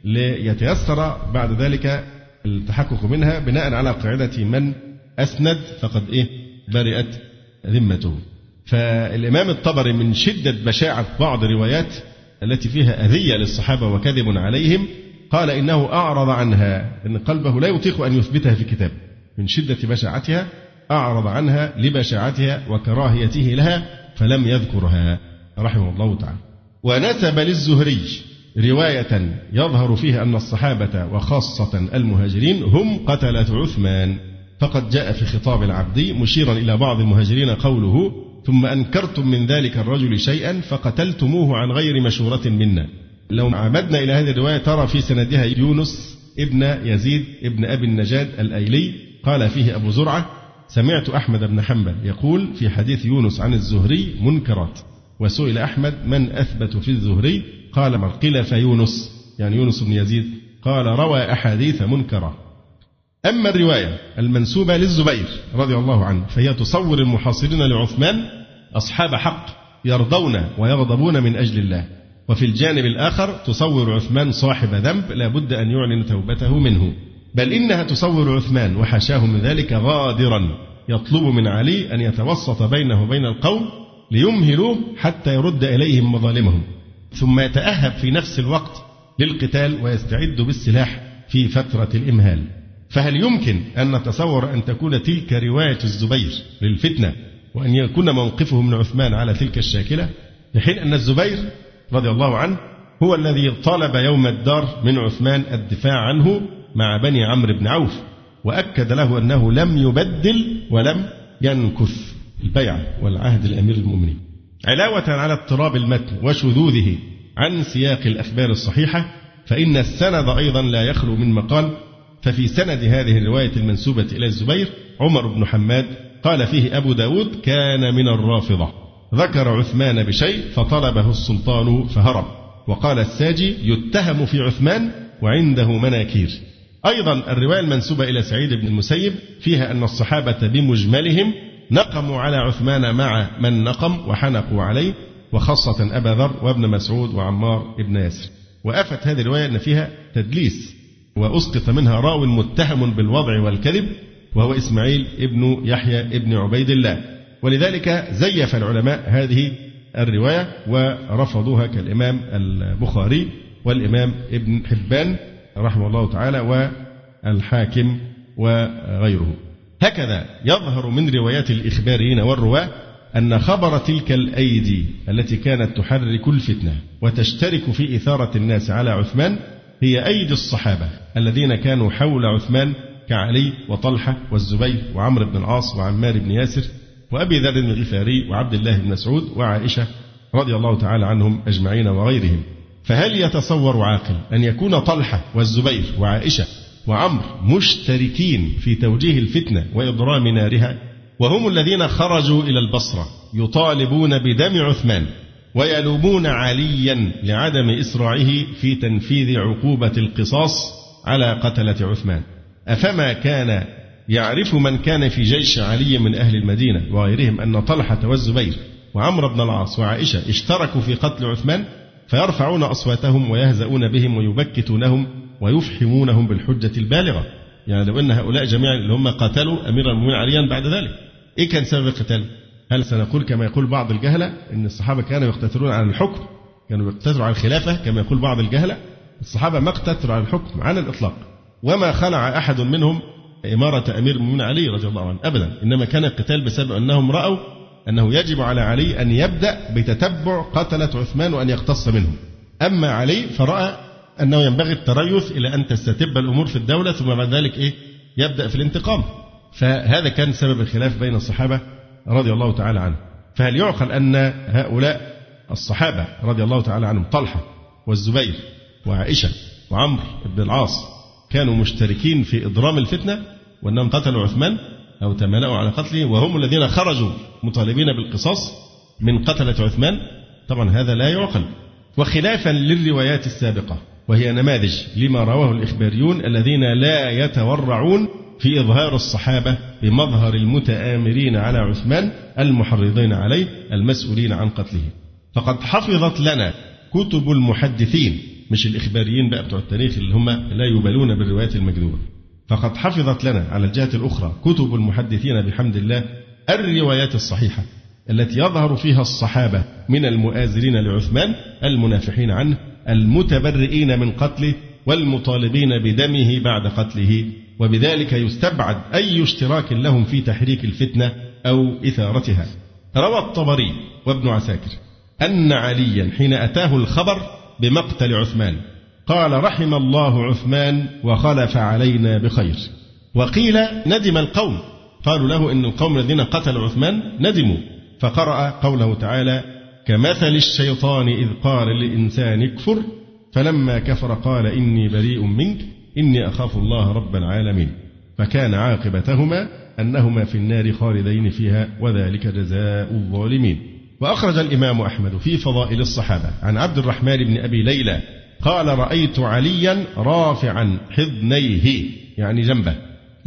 ليتيسر بعد ذلك التحقق منها بناء على قاعدة من أسند فقد إيه برئت ذمته. فالإمام الطبري من شدة بشاعة بعض الروايات التي فيها أذية للصحابة وكذب عليهم قال إنه أعرض عنها، إن قلبه لا يطيق أن يثبتها في كتاب من شدة بشاعتها، أعرض عنها لبشاعتها وكراهيته لها فلم يذكرها رحمه الله تعالى. ونسب للزهري رواية يظهر فيها أن الصحابة وخاصة المهاجرين هم قتلة عثمان، فقد جاء في خطاب العبدي مشيرا إلى بعض المهاجرين قوله ثم أنكرتم من ذلك الرجل شيئا فقتلتموه عن غير مشورة منا. لو عمدنا إلى هذه الرواية ترى في سندها يونس ابن يزيد ابن أبي النجاد الأيلي قال فيه أبو زرعة سمعت أحمد بن حنبل يقول في حديث يونس عن الزهري منكرات، وسئل أحمد من أثبت في الزهري قال من قيل فيونس يعني يونس بن يزيد قال روى أحاديث منكرة. أما الرواية المنسوبة للزبير رضي الله عنه فهي تصور المحاصرين لعثمان أصحاب حق يرضون ويغضبون من أجل الله، وفي الجانب الآخر تصور عثمان صاحب ذنب لا بد أن يعلن توبته منه، بل إنها تصور عثمان وحاشاه من ذلك غادرا يطلب من علي أن يتوسط بينه وبين القوم ليمهلوه حتى يرد إليهم مظالمهم، ثم يتأهب في نفس الوقت للقتال ويستعد بالسلاح في فترة الإمهال. فهل يمكن أن نتصور أن تكون تلك رواية الزبير للفتنة وأن يكون موقفه من عثمان على تلك الشاكلة، في حين أن الزبير رضي الله عنه هو الذي طلب يوم الدار من عثمان الدفاع عنه مع بني عمرو بن عوف، وأكد له أنه لم يبدل ولم ينكث البيعة والعهد الأمير المؤمنين. علاوة على اضطراب المتن وشذوذه عن سياق الأخبار الصحيحة، فإن السند أيضا لا يخلو من مقال. ففي سند هذه الرواية المنسوبة إلى الزبير عمر بن حماد قال فيه أبو داود كان من الرافضة، ذكر عثمان بشيء فطلبه السلطان فهرب. وقال الساجي يتهم في عثمان وعنده مناكير. أيضا الرواية المنسوبة إلى سعيد بن المسيب فيها أن الصحابة بمجملهم نقموا على عثمان مع من نقم وحنقوا عليه، وخاصة أبا ذر وابن مسعود وعمار بن ياسر. وأفت هذه الرواية أن فيها تدليس، وأسقط منها راو متهم بالوضع والكذب وهو إسماعيل ابن يحيى ابن عبيد الله، ولذلك زيف العلماء هذه الرواية ورفضوها كالإمام البخاري والإمام ابن حبان رحمه الله تعالى والحاكم وغيره. هكذا يظهر من روايات الإخباريين والرواة أن خبر تلك الأيدي التي كانت تحرك الفتنة وتشترك في إثارة الناس على عثمان هي أيدي الصحابة الذين كانوا حول عثمان كعلي وطلحة والزبير وعمرو بن العاص وعمار بن ياسر وأبي ذر الغفاري وعبد الله بن مسعود وعائشة رضي الله تعالى عنهم أجمعين وغيرهم. فهل يتصور عاقل أن يكون طلحة والزبير وعائشة وعمر مشتركين في توجيه الفتنة وإضرام نارها، وهم الذين خرجوا إلى البصرة يطالبون بدم عثمان ويلومون عليا لعدم إسراعه في تنفيذ عقوبة القصاص على قتلة عثمان؟ أفما كان يعرف من كان في جيش علي من أهل المدينة وغيرهم أن طلحة والزبير وعمر بن العاص وعائشة اشتركوا في قتل عثمان، فيرفعون أصواتهم ويهزؤون بهم ويبكتونهم ويفحمونهم بالحجة البالغة؟ يعني لو أن هؤلاء جميعا اللي هم قتلوا أمير المؤمنين عليا بعد ذلك، إيه كان سبب القتال؟ هل سنقول كما يقول بعض الجهلة أن الصحابة كانوا يقتتلون على الحكم، كانوا يقتتلوا على الخلافة كما يقول بعض الجهلة؟ الصحابة ما اقتتلوا على الحكم على الإطلاق، وما خلع أحد منهم إمارة أمير المؤمنين علي رضي الله عنه أبدا، إنما كان القتال بسبب أنهم رأوا أنه يجب على علي أن يبدأ بتتبع قتلة عثمان وأن يقتص منهم. أما علي فرأى أنه ينبغي التريث إلى أن تستتب الأمور في الدولة ثم بعد ذلك إيه يبدأ في الانتقام. فهذا كان سبب الخلاف بين الصحابة رضي الله تعالى عنهم. فهل يعقل أن هؤلاء الصحابة رضي الله تعالى عنهم طلحة والزبير وعائشة وعمرو بن العاص كانوا مشتركين في إضرام الفتنة وأنهم قتلوا عثمان أو تمالأوا على قتله وهم الذين خرجوا مطالبين بالقصاص من قتلة عثمان؟ طبعا هذا لا يعقل. وخلافا للروايات السابقة وهي نماذج لما رواه الإخباريون الذين لا يتورعون في إظهار الصحابة بمظهر المتآمرين على عثمان المحرضين عليه المسؤولين عن قتله، فقد حفظت لنا كتب المحدثين، مش الإخباريين بقى بتوع التاريخ اللي هم لا يبالون بالروايات المكذوبة، فقد حفظت لنا على الجهة الأخرى كتب المحدثين بحمد الله الروايات الصحيحة التي يظهر فيها الصحابة من المؤازرين لعثمان المنافحين عنه المتبرئين من قتله والمطالبين بدمه بعد قتله، وبذلك يستبعد أي اشتراك لهم في تحريك الفتنة أو إثارتها. روى الطبري وابن عساكر أن عليا حين أتاه الخبر بمقتل عثمان قال رحم الله عثمان وخلف علينا بخير. وقيل ندم القوم، قالوا له إن القوم الذين قتلوا عثمان ندموا، فقرأ قوله تعالى كمثل الشيطان إذ قال للإنسان اكفر فلما كفر قال إني بريء منك إني أخاف الله رب العالمين، فكان عاقبتهما أنهما في النار خالدين فيها وذلك جزاء الظالمين. وأخرج الإمام أحمد في فضائل الصحابة عن عبد الرحمن بن أبي ليلى قال رأيت عليا رافعا حضنيه يعني جنبه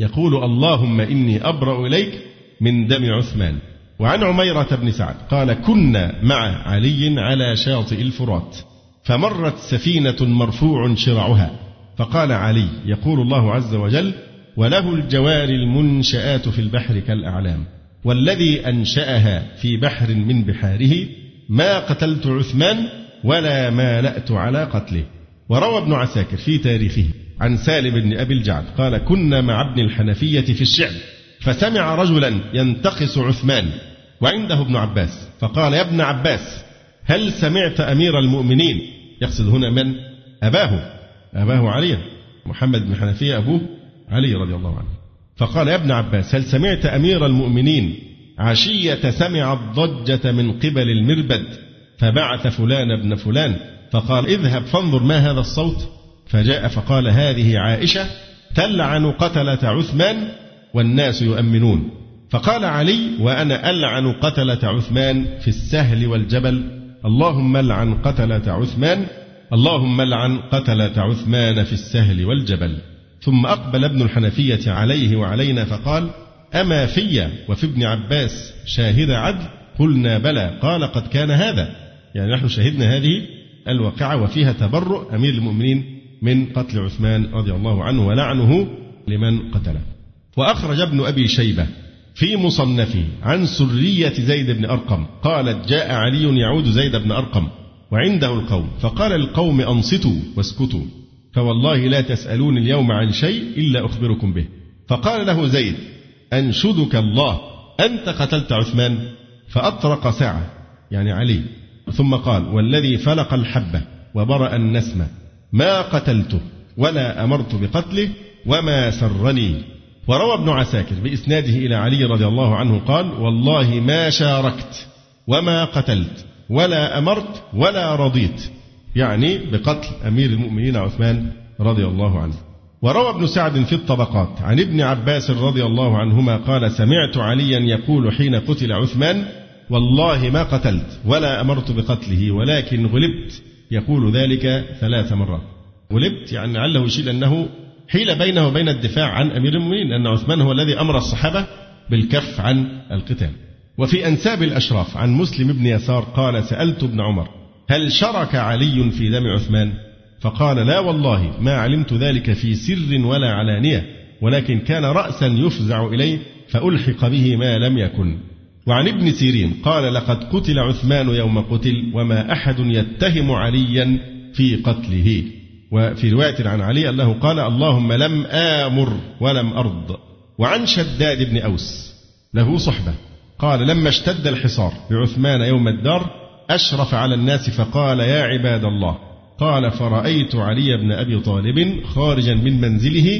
يقول اللهم إني أبرأ إليك من دم عثمان. وعن عميرة بن سعد قال كنا مع علي على شاطئ الفرات فمرت سفينة مرفوع شرعها فقال علي يقول الله عز وجل وله الجوار المنشآت في البحر كالأعلام والذي أنشأها في بحر من بحاره ما قتلت عثمان ولا مالأت على قتله. وروى ابن عساكر في تاريخه عن سالم بن أبي الجعد قال كنا مع ابن الحنفية في الشعب فسمع رجلا ينتقص عثمان وعنده ابن عباس فقال يا ابن عباس هل سمعت أمير المؤمنين، يقصد هنا من؟ أباه أباه علي، محمد بن الحنفية أبوه علي رضي الله عنه. فقال يا ابن عباس هل سمعت أمير المؤمنين عشية سمع الضجة من قبل المربد فبعث فلان ابن فلان فقال اذهب فانظر ما هذا الصوت، فجاء فقال هذه عائشة تلعن قتلة عثمان والناس يؤمنون. فقال علي وأنا ألعن قتلة عثمان في السهل والجبل اللهم لعن قتلة عثمان اللهم لعن قتلة عثمان في السهل والجبل. ثم أقبل ابن الحنفية عليه وعلينا فقال أما في وفي ابن عباس شاهد عدل؟ قلنا بلى. قال قد كان هذا، يعني نحن شهدنا هذه الواقعة وفيها تبرؤ أمير المؤمنين من قتل عثمان رضي الله عنه ولعنه لمن قتله. وأخرج ابن أبي شيبة في مصنفه عن سرية زيد بن أرقم قالت جاء علي يعود زيد بن أرقم وعنده القوم فقال القوم أنصتوا واسكتوا فوالله لا تسألون اليوم عن شيء إلا أخبركم به. فقال له زيد أنشدك الله أنت قتلت عثمان؟ فأطرق ساعة يعني علي ثم قال والذي فلق الحبة وبرأ النسمة ما قتلته ولا أمرت بقتله وما سرني. وروى ابن عساكر بإسناده إلى علي رضي الله عنه قال والله ما شاركت وما قتلت ولا أمرت ولا رضيت، يعني بقتل أمير المؤمنين عثمان رضي الله عنه. وروى ابن سعد في الطبقات عن ابن عباس رضي الله عنهما قال سمعت عليا يقول حين قتل عثمان والله ما قتلت ولا أمرت بقتله ولكن غلبت، يقول ذلك ثلاث مرات. غلبت يعني لعله يشير أنه حيل بينه وبين الدفاع عن أمير المؤمنين، أن عثمان هو الذي أمر الصحابة بالكف عن القتال. وفي أنساب الأشراف عن مسلم بن يسار قال سألت ابن عمر هل شرك علي في دم عثمان؟ فقال لا والله ما علمت ذلك في سر ولا علانية ولكن كان رأسا يفزع إليه فألحق به ما لم يكن. وعن ابن سيرين قال لقد قتل عثمان يوم قتل وما أحد يتهم عليا في قتله. وفي رواية عن علي أنه قال اللهم لم آمر ولم أرض. وعن شداد بن أوس له صحبة قال لما اشتد الحصار بعثمان يوم الدار أشرف على الناس فقال يا عباد الله قال فرأيت علي بن أبي طالب خارجا من منزله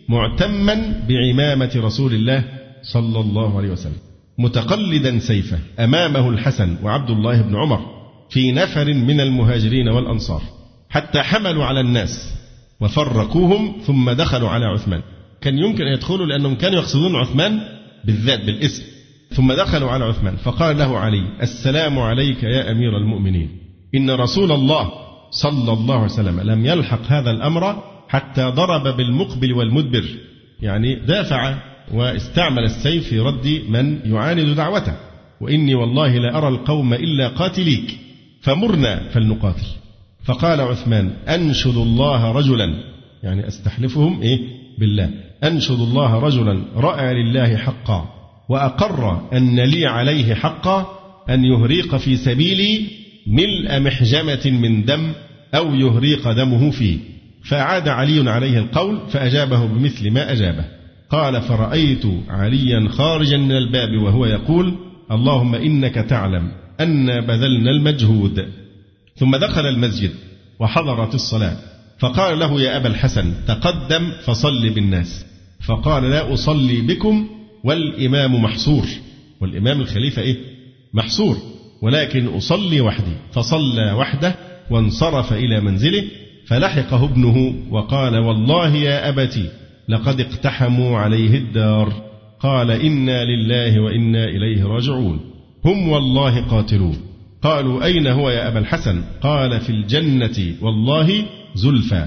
معتما بعمامة رسول الله صلى الله عليه وسلم متقلدا سيفه أمامه الحسن وعبد الله بن عمر في نفر من المهاجرين والأنصار حتى حملوا على الناس وفرقوهم ثم دخلوا على عثمان. كان يمكن أن يدخلوا لأنهم كانوا يقصدون عثمان بالذات بالاسم. ثم دخلوا على عثمان فقال له علي السلام عليك يا أمير المؤمنين إن رسول الله صلى الله عليه وسلم لم يلحق هذا الأمر حتى ضرب بالمقبل والمدبر، يعني دافع واستعمل السيف في رد من يعاند دعوته، وإني والله لا أرى القوم إلا قاتليك فمرنا فلنقاتل. فقال عثمان أنشد الله رجلا، يعني أستحلفهم إيه بالله، أنشد الله رجلا رأى لله حقا وأقر أن لي عليه حقا أن يهريق في سبيلي ملء محجمة من دم أو يهريق دمه فيه. فأعاد علي عليه القول فأجابه بمثل ما أجابه. قال فرأيت عليا خارجا من الباب وهو يقول اللهم إنك تعلم أن بذلنا المجهود. ثم دخل المسجد وحضرت الصلاة فقال له يا أبا الحسن تقدم فصل بالناس. فقال لا أصلي بكم والإمام محصور، والإمام الخليفة إيه؟ محصور، ولكن أصلي وحدي. فصلى وحده وانصرف إلى منزله فلحقه ابنه وقال والله يا أبتي لقد اقتحموا عليه الدار. قال إنا لله وإنا إليه راجعون، هم والله قاتلون. قالوا أين هو يا أبا الحسن؟ قال في الجنة والله زلفى.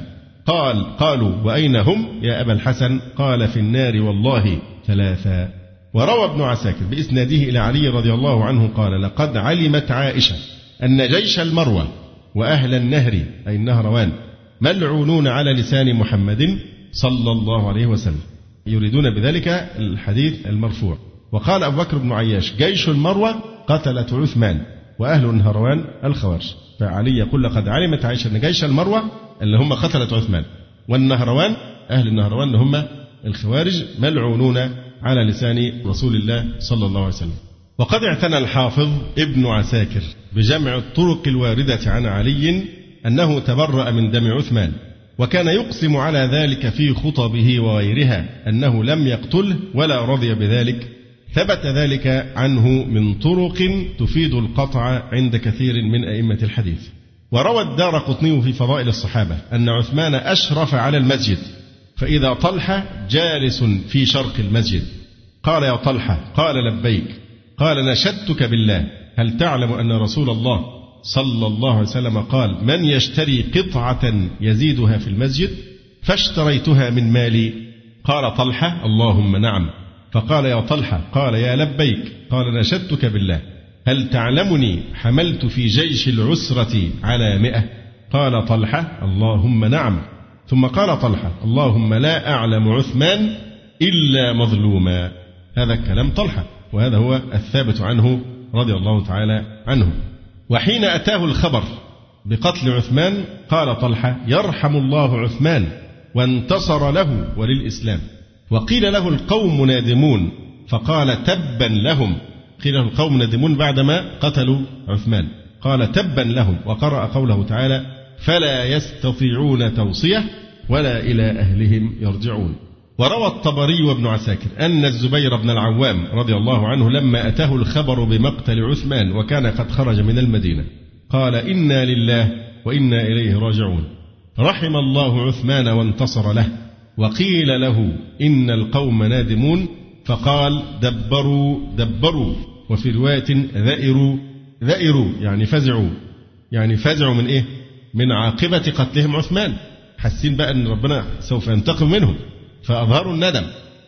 قال قالوا وأين هم يا أبا الحسن؟ قال في النار والله ثلاثا. وروى ابن عساكر بإسناده إلى علي رضي الله عنه قال لقد علمت عائشة أن جيش المروة وأهل النهر أي النهروان ملعونون على لسان محمد صلى الله عليه وسلم، يريدون بذلك الحديث المرفوع. وقال أبو بكر بن عياش جيش المروة قتلة عثمان وأهل النهروان الخوارج. فعلي يقول لقد علمت عائشة أن جيش المروة اللي هم قتلة عثمان، والنهروان أهل النهروان اللي هم الخوارج ملعونون على لسان رسول الله صلى الله عليه وسلم. وقد اعتنى الحافظ ابن عساكر بجمع الطرق الواردة عن علي أنه تبرأ من دم عثمان، وكان يقسم على ذلك في خطبه وغيرها أنه لم يقتله ولا رضي بذلك. ثبت ذلك عنه من طرق تفيد القطع عند كثير من أئمة الحديث. وروى الدارقطني في فضائل الصحابة أن عثمان أشرف على المسجد، فإذا طلحة جالس في شرق المسجد قال يا طلحة، قال لبيك، قال نشدتك بالله هل تعلم أن رسول الله صلى الله عليه وسلم قال من يشتري قطعة يزيدها في المسجد؟ فاشتريتها من مالي. قال طلحة اللهم نعم. فقال يا طلحة، قال يا لبيك، قال نشدتك بالله هل تعلمني حملت في جيش العسرة على مئة؟ قال طلحة اللهم نعم. ثم قال طلحة اللهم لا أعلم عثمان إلا مظلوما. هذا كلام طلحة، وهذا هو الثابت عنه رضي الله تعالى عنه. وحين أتاه الخبر بقتل عثمان قال طلحة يرحم الله عثمان وانتصر له وللإسلام. وقيل له القوم نادمون فقال تبا لهم. قيل له القوم نادمون بعدما قتلوا عثمان، قال تبا لهم. وقرأ قوله تعالى فلا يستطيعون توصية ولا إلى أهلهم يرجعون. وروى الطبري وابن عساكر أن الزبير بن العوام رضي الله عنه لما أتاه الخبر بمقتل عثمان وكان قد خرج من المدينة قال إنا لله وإنا إليه راجعون، رحم الله عثمان وانتصر له. وقيل له إن القوم نادمون فقال دبروا دبروا. وفي رواية ذئروا ذئروا يعني فزعوا، يعني فزعوا من إيه؟ من عاقبة قتلهم عثمان، حاسين بقى أن ربنا سوف ينتقم منهم فأظهروا الندم.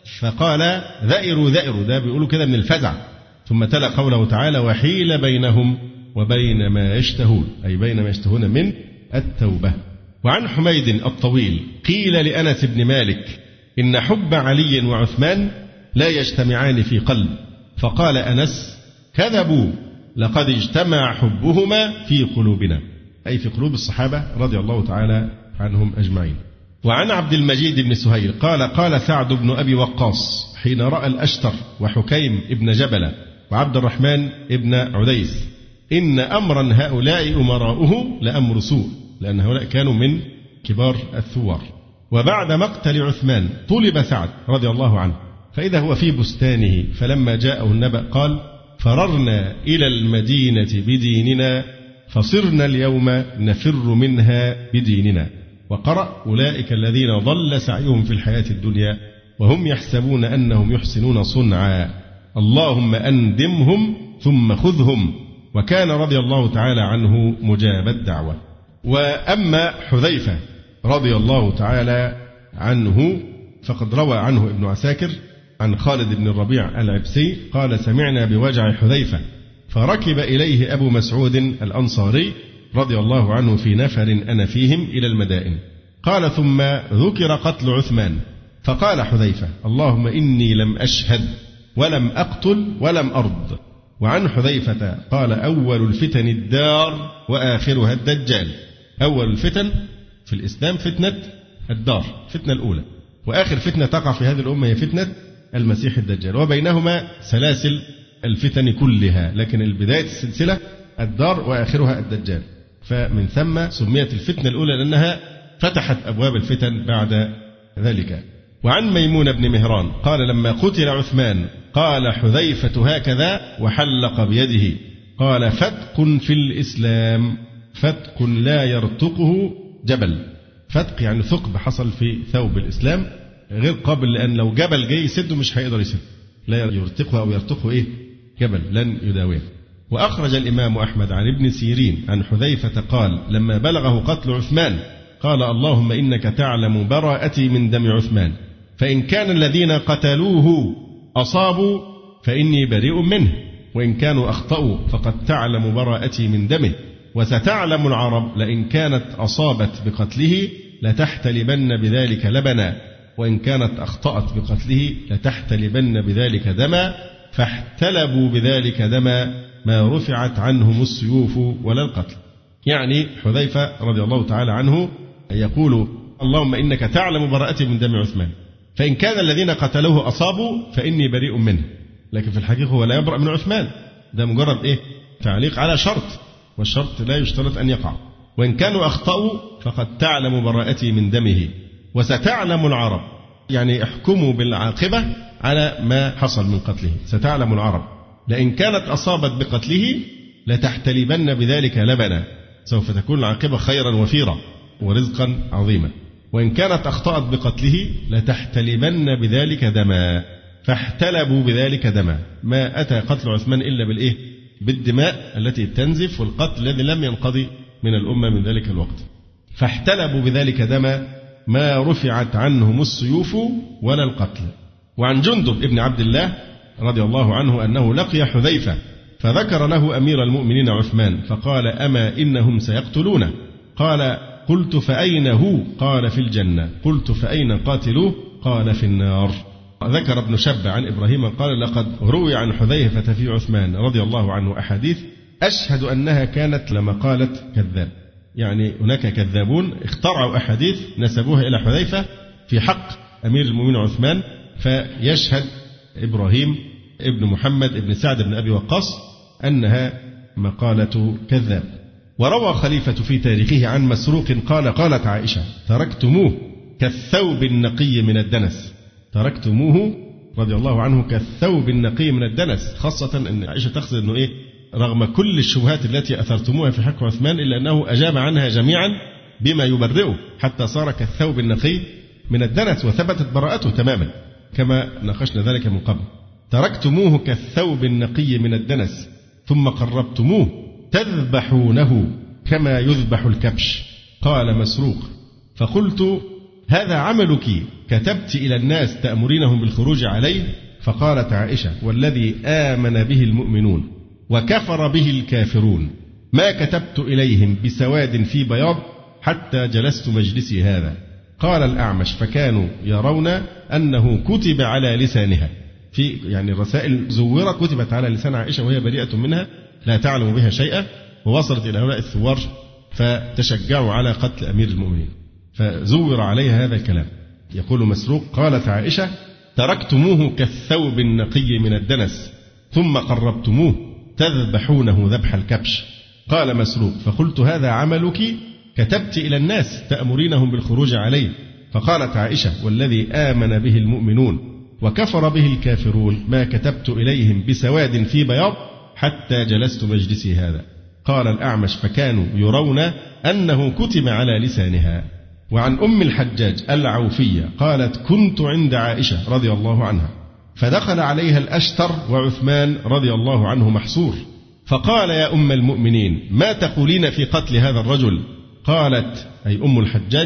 فقال ذئروا ذئروا، ده بيقولوا كده من الفزع. ثم تلا قوله تعالى وحيل بينهم وبين ما يشتهون، أي بين ما يشتهون من التوبة. وعن حميد الطويل قيل لأنس بن مالك إن حب علي وعثمان لا يجتمعان في قلب، فقال أنس كذبوا لقد اجتمع حبهما في قلوبنا، أي في قلوب الصحابة رضي الله تعالى عنهم أجمعين. وعن عبد المجيد بن سهيل قال قال سعد بن أبي وقاص حين رأى الأشتر وحكيم ابن جبلة وعبد الرحمن ابن عديس إن أمرا هؤلاء أمراؤه لأمر سوء، لأن هؤلاء كانوا من كبار الثوار. وبعد مقتل عثمان طلب سعد رضي الله عنه فإذا هو في بستانه، فلما جاءه النبأ قال فررنا إلى المدينة بديننا فصرنا اليوم نفر منها بديننا. وقرأ أولئك الذين ضل سعيهم في الحياة الدنيا وهم يحسبون أنهم يحسنون صنعا اللهم أندمهم ثم خذهم. وكان رضي الله تعالى عنه مجاب الدعوة. وأما حذيفة رضي الله تعالى عنه فقد روى عنه ابن عساكر عن خالد بن الربيع العبسي قال سمعنا بوجع حذيفة فركب إليه أبو مسعود الأنصاري رضي الله عنه في نفر أنا فيهم إلى المدائن. قال ثم ذكر قتل عثمان فقال حذيفة اللهم إني لم أشهد ولم أقتل ولم أرض. وعن حذيفة قال أول الفتن الدار وآخرها الدجال. أول الفتن في الإسلام فتنة الدار، فتنة الأولى، وآخر فتنة تقع في هذه الأمة هي فتنة المسيح الدجال، وبينهما سلاسل الفتن كلها، لكن البداية السلسلة الدار وآخرها الدجال. فمن ثم سميت الفتنة الأولى لأنها فتحت أبواب الفتن بعد ذلك. وعن ميمون بن مهران قال لما قتل عثمان قال حذيفة هكذا وحلق بيده قال فتق في الإسلام فتق لا يرتقه جبل. فتق يعني ثقب حصل في ثوب الإسلام غير قابل، لأن لو جبل جاي يسده مش هيقدر يسده، لا يرتقه أو يرتقه إيه جبل لن يداويه. وأخرج الإمام أحمد عن ابن سيرين عن حذيفة قال لما بلغه قتل عثمان قال اللهم إنك تعلم براءتي من دم عثمان، فإن كان الذين قتلوه أصابوا فإني بريء منه، وإن كانوا أخطأوا فقد تعلم براءتي من دمه، وستعلم العرب لئن كانت أصابت بقتله لتحتلبن بذلك لبنا، وإن كانت أخطأت بقتله لتحتلبن بذلك دما، فاحتلبوا بذلك دما ما رفعت عنهم السيوف ولا القتل. يعني حذيفة رضي الله تعالى عنه يقول اللهم إنك تعلم براءتي من دم عثمان، فإن كان الذين قتلوه أصابوا فإني بريء منه. لكن في الحقيقة هو لا يبرأ من عثمان، ده مجرد إيه؟ تعليق على شرط، والشرط لا يشترط أن يقع. وإن كانوا أخطأوا فقد تعلم براءتي من دمه، وستعلم العرب، يعني احكموا بالعاقبة على ما حصل من قتله. ستعلم العرب لئن كانت أصابت بقتله لتحتلبن بذلك لبنا، سوف تكون العاقبة خيرا وفيرا ورزقا عظيما. وإن كانت أخطأت بقتله لتحتلبن بذلك دما، فاحتلبوا بذلك دما. ما أتى قتل عثمان إلا بالإيه؟ بالدماء التي تنزف، والقتل الذي لم ينقضي من الأمة من ذلك الوقت. فاحتلبوا بذلك دما ما رفعت عنهم السيوف ولا القتل. وعن جندب ابن عبد الله رضي الله عنه أنه لقي حذيفة فذكر له أمير المؤمنين عثمان فقال أما إنهم سيقتلون؟ قال قلت فأين هو؟ قال في الجنة. قلت فأين قاتلوه؟ قال في النار. ذكر ابن شب عن إبراهيم قال لقد روي عن حذيفة في عثمان رضي الله عنه أحاديث أشهد أنها كانت لمقالة كذاب، يعني هناك كذابون اخترعوا أحاديث نسبوها إلى حذيفة في حق أمير المؤمنين عثمان، فيشهد إبراهيم ابن محمد ابن سعد بن أبي وقاص أنها مقالة كذاب. وروى خليفة في تاريخه عن مسروق قال قالت عائشة تركتموه كالثوب النقي من الدنس. تركتموه رضي الله عنه كالثوب النقي من الدنس، خاصة أن عائشة تقصد أنه إيه؟ رغم كل الشبهات التي أثرتموها في حق عثمان إلا أنه أجاب عنها جميعا بما يبرئه حتى صار كالثوب النقي من الدنس، وثبتت براءته تماما كما ناقشنا ذلك من قبل. تركتموه كالثوب النقي من الدنس ثم قربتموه تذبحونه كما يذبح الكبش. قال مسروق فقلت هذا عملك كتبت إلى الناس تأمرينهم بالخروج عليه؟ فقالت عائشة والذي آمن به المؤمنون وكفر به الكافرون ما كتبت إليهم بسواد في بياض حتى جلست مجلسي هذا. قال الأعمش فكانوا يرون أنه كتب على لسانها، في يعني الرسائل زورت كتبت على لسان عائشة وهي بريئة منها لا تعلم بها شيئا، ووصلت إلى هؤلاء الثوار فتشجعوا على قتل أمير المؤمنين فزور عليها هذا الكلام. يقول مسروق قالت عائشة تركتموه كالثوب النقي من الدنس ثم قربتموه تذبحونه ذبح الكبش. قال مسروق فقلت هذا عملك كتبت إلى الناس تأمرينهم بالخروج عليه؟ فقالت عائشة والذي آمن به المؤمنون وكفر به الكافرون ما كتبت إليهم بسواد في بياض حتى جلست مجلسي هذا. قال الأعمش فكانوا يرون أنه كتب على لسانها. وعن أم الحجاج العوفية قالت كنت عند عائشة رضي الله عنها فدخل عليها الأشتر وعثمان رضي الله عنه محصور، فقال يا أم المؤمنين ما تقولين في قتل هذا الرجل؟ قالت أي أم الحجاج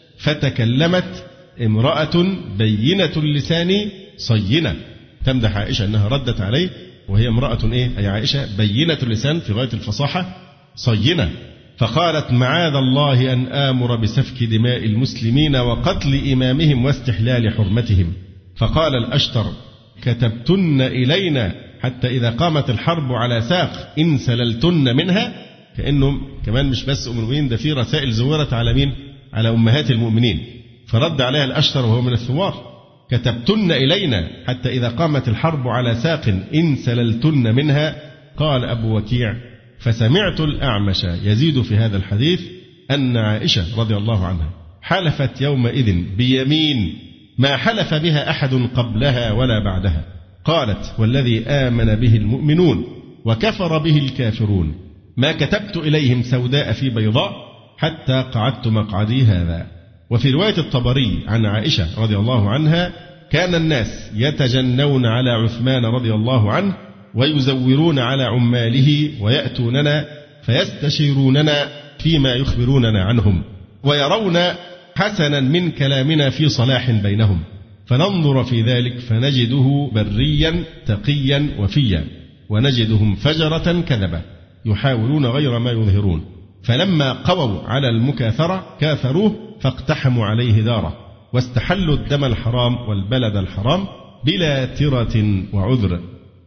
فتكلمت امرأة بينة اللسان صينة، تمدح عائشة أنها ردت عليه وهي امرأة إيه؟ أي عائشة بينة اللسان في غاية الفصاحة صينة. فقالت معاذ الله أن آمر بسفك دماء المسلمين وقتل إمامهم واستحلال حرمتهم. فقال الأشتر كتبتن إلينا حتى إذا قامت الحرب على ساق إن سللتن منها، كأنهم كمان مش بس أم المؤمنين، ده في رسائل زورت على مين؟ على أمهات المؤمنين. فرد عليها الأشتر وهو من الثوار كتبتن إلينا حتى إذا قامت الحرب على ساق إن سللتن منها. قال أبو وكيع فسمعت الأعمش يزيد في هذا الحديث أن عائشة رضي الله عنها حلفت يومئذ بيمين ما حلف بها أحد قبلها ولا بعدها. قالت والذي آمن به المؤمنون وكفر به الكافرون ما كتبت إليهم سوداء في بيضاء حتى قعدت مقعدي هذا. وفي رواية الطبري عن عائشة رضي الله عنها كان الناس يتجنون على عثمان رضي الله عنه ويزورون على عماله ويأتوننا فيستشيروننا فيما يخبروننا عنهم، ويرون حسنا من كلامنا في صلاح بينهم، فننظر في ذلك فنجده بريا تقيا وفيا، ونجدهم فجرة كذبة يحاولون غير ما يظهرون. فلما قووا على المكاثرة كاثروه فاقتحموا عليه داره، واستحلوا الدم الحرام والبلد الحرام بلا ترة وعذر.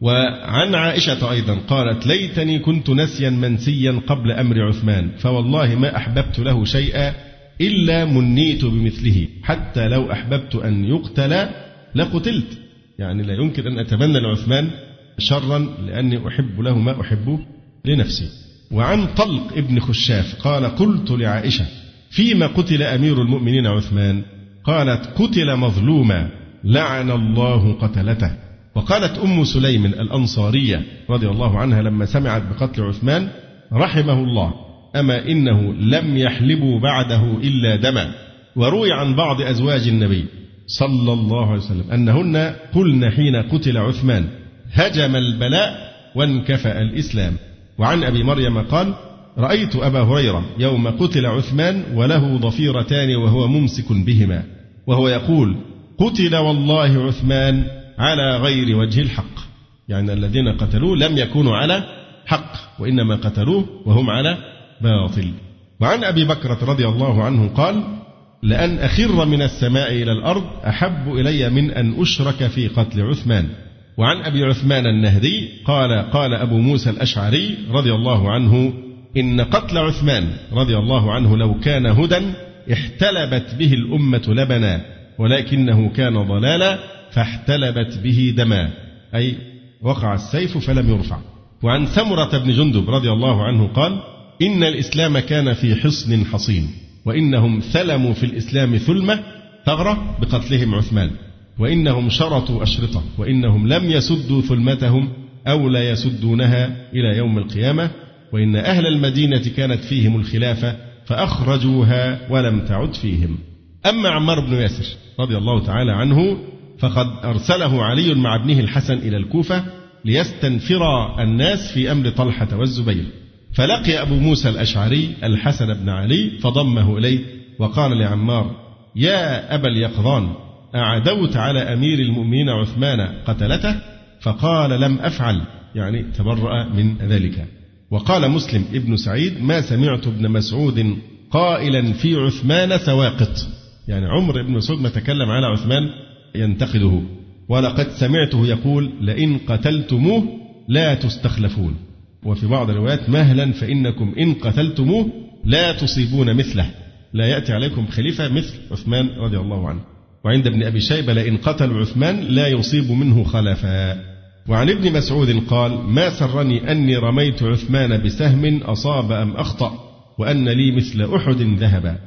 وعن عائشة أيضا قالت: ليتني كنت نسيا منسيا قبل أمر عثمان، فوالله ما أحببت له شيئا إلا منيت بمثله، حتى لو أحببت أن يقتل لقتلت. يعني لا يمكن أن أتمنى لعثمان شرا لأني أحب له ما أحبه لنفسي. وعن طلق ابن خشاف قال: قلت لعائشة: فيما قتل أمير المؤمنين عثمان؟ قالت: قتل مظلوما لعن الله قتلته. وقالت أم سليم الأنصارية رضي الله عنها لما سمعت بقتل عثمان: رحمه الله، أما إنه لم يحلبوا بعده إلا دما. وروي عن بعض أزواج النبي صلى الله عليه وسلم أنهن قلن حين قتل عثمان: هجم البلاء وانكفأ الإسلام. وعن أبي مريم قال: رأيت أبا هريرة يوم قتل عثمان وله ضفيرتان وهو ممسك بهما، وهو يقول: قتل والله عثمان على غير وجه الحق. يعني الذين قتلوه لم يكونوا على حق، وإنما قتلوه وهم على باطل. وعن أبي بكرة رضي الله عنه قال: لأن أخر من السماء إلى الأرض أحب إلي من أن أشرك في قتل عثمان. وعن أبي عثمان النهدي قال: قال أبو موسى الأشعري رضي الله عنه: إن قتل عثمان رضي الله عنه لو كان هدى احتلبت به الأمة لبنا، ولكنه كان ضلالا فاحتلبت به دما، أي وقع السيف فلم يرفع. وعن سمرة بن جندب رضي الله عنه قال: إن الإسلام كان في حصن حصين، وإنهم ثلموا في الإسلام ثلمة ثغرة بقتلهم عثمان، وإنهم شرطوا أشرطة، وإنهم لم يسدوا ثلمتهم أو لا يسدونها إلى يوم القيامة، وإن أهل المدينة كانت فيهم الخلافة فأخرجوها ولم تعد فيهم. أما عمار بن ياسر رضي الله تعالى عنه فقد أرسله علي مع ابنه الحسن إلى الكوفة ليستنفر الناس في أمر طلحة والزبير، فلقي أبو موسى الأشعري الحسن بن علي فضمه إليه وقال لعمار: يا أبا اليقظان، أعدوت على أمير المؤمنين عثمان قتلته؟ فقال: لم أفعل، يعني تبرأ من ذلك. وقال مسلم ابن سعيد: ما سمعت ابن مسعود قائلا في عثمان سواقط، يعني عمر ابن مسعود ما تكلم على عثمان ينتقده، ولقد سمعته يقول: لئن قتلتموه لا تستخلفون. وفي بعض الروايات: مهلا فإنكم إن قتلتموه لا تصيبون مثله، لا يأتي عليكم خليفة مثل عثمان رضي الله عنه. وعند ابن أبي شيبة: لئن قتلوا عثمان لا يصيب منه خلفاء. وعن ابن مسعود قال: ما سرني أني رميت عثمان بسهم أصاب أم أخطأ، وأن لي مثل أحد ذهبا.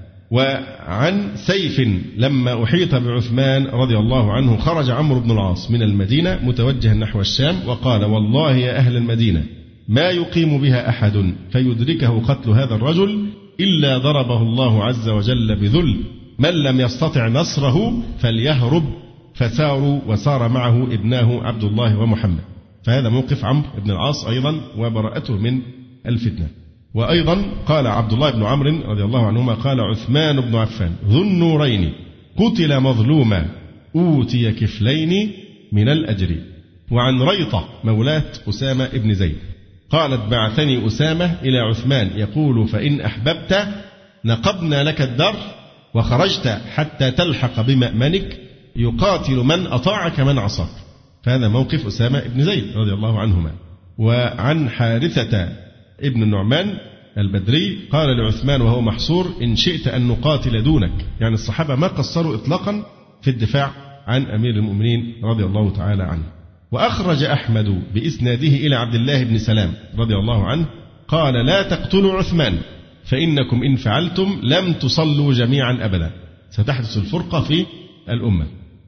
وعن سيف لما أحيط بعثمان رضي الله عنه خرج عمرو بن العاص من المدينة متوجها نحو الشام وقال: والله يا أهل المدينة ما يقيم بها أحد فيدركه قتل هذا الرجل إلا ضربه الله عز وجل بذل، من لم يستطع نصره فليهرب. فساروا وسار معه ابناه عبد الله ومحمد. فهذا موقف عمرو بن العاص أيضا وبراءته من الفتنة. وأيضا قال عبد الله بن عمرو رضي الله عنهما: قال عثمان بن عفان ذو النورين قتل مظلوما أوتي كفلين من الأجر. وعن ريطة مولاة أسامة بن زيد قالت: بعثني أسامة إلى عثمان يقول: فإن أحببت نقبنا لك الدر وخرجت حتى تلحق بمأمنك يقاتل من أطاعك من عصاك. فهذا موقف أسامة بن زيد رضي الله عنهما. وعن حارثة ابن النعمان البدري قال لعثمان وهو محصور: إن شئت أن نقاتل دونك. يعني الصحابة ما قصروا إطلاقا في الدفاع عن أمير المؤمنين رضي الله تعالى عنه. وأخرج أحمد بإسناده إلى عبد الله بن سلام رضي الله عنه قال: لا تقتلوا عثمان فإنكم إن فعلتم لم تصلوا جميعا أبدا، ستحدث الفرقة في الأمة.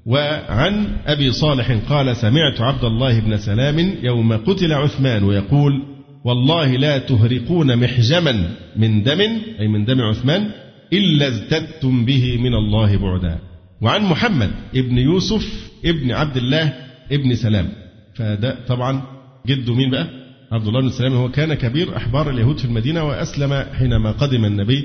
وعن أبي صالح قال: سمعت عبد الله بن سلام يوم قتل عثمان ويقول: والله لا تهرقون محجما من دم، أي من دم عثمان، إلا ازددتم به من الله بعدا. وعن محمد ابن يوسف ابن عبد الله ابن سلام، فده طبعا جده مين بقى؟ عبد الله بن سلام. هو كان كبير أحبار اليهود في المدينة، وأسلم حينما قدم النبي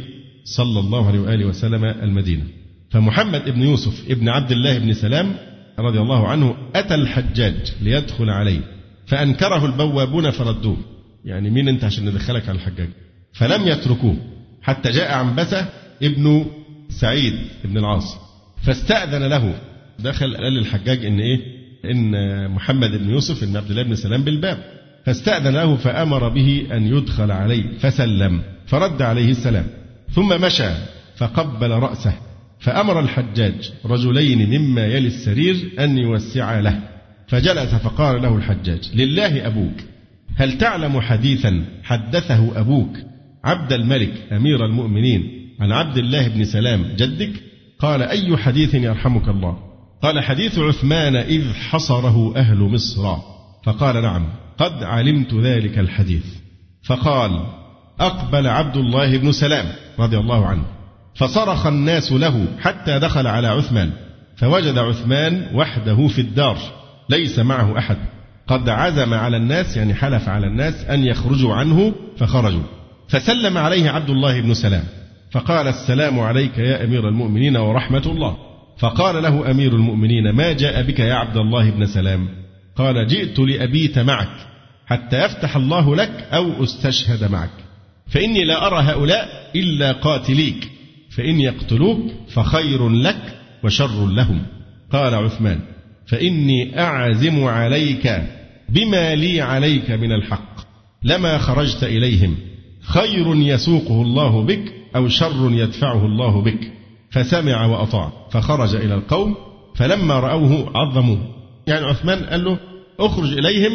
صلى الله عليه وآله وسلم المدينة. فمحمد بن يوسف ابن عبد الله بن سلام رضي الله عنه أتى الحجاج ليدخل عليه فأنكره البوابون فردوه، يعني مين أنت عشان ندخلك على الحجاج؟ فلم يتركوه حتى جاء عنبسة ابن سعيد ابن العاص فاستأذن له، دخل قال للحجاج إن إيه؟ إن محمد بن يوسف ابن عبد الله بن سلام بالباب، فاستأذن له فأمر به أن يدخل عليه فسلم فرد عليه السلام، ثم مشى فقبل رأسه، فأمر الحجاج رجلين مما يلي السرير أن يوسعا له، فجلس فقال له الحجاج: لله أبوك، هل تعلم حديثا حدثه أبوك عبد الملك أمير المؤمنين عن عبد الله بن سلام جدك؟ قال: أي حديث يرحمك الله؟ قال: حديث عثمان إذ حصره أهل مصر. فقال: نعم، قد علمت ذلك الحديث. فقال: أقبل عبد الله بن سلام رضي الله عنه فصرخ الناس له حتى دخل على عثمان، فوجد عثمان وحده في الدار ليس معه أحد، قد عزم على الناس، يعني حلف على الناس أن يخرجوا عنه، فخرجوا. فسلم عليه عبد الله بن سلام فقال: السلام عليك يا أمير المؤمنين ورحمة الله. فقال له أمير المؤمنين: ما جاء بك يا عبد الله بن سلام؟ قال: جئت لأبيت معك حتى يفتح الله لك أو أستشهد معك، فإني لا أرى هؤلاء إلا قاتليك، فإن يقتلوك فخير لك وشر لهم. قال عثمان: فإني أعزم عليك بما لي عليك من الحق، لما خرجت إليهم، خير يسوقه الله بك أو شر يدفعه الله بك. فسمع وأطاع، فخرج إلى القوم، فلما رأوه عظموه. يعني عثمان قال له: أخرج إليهم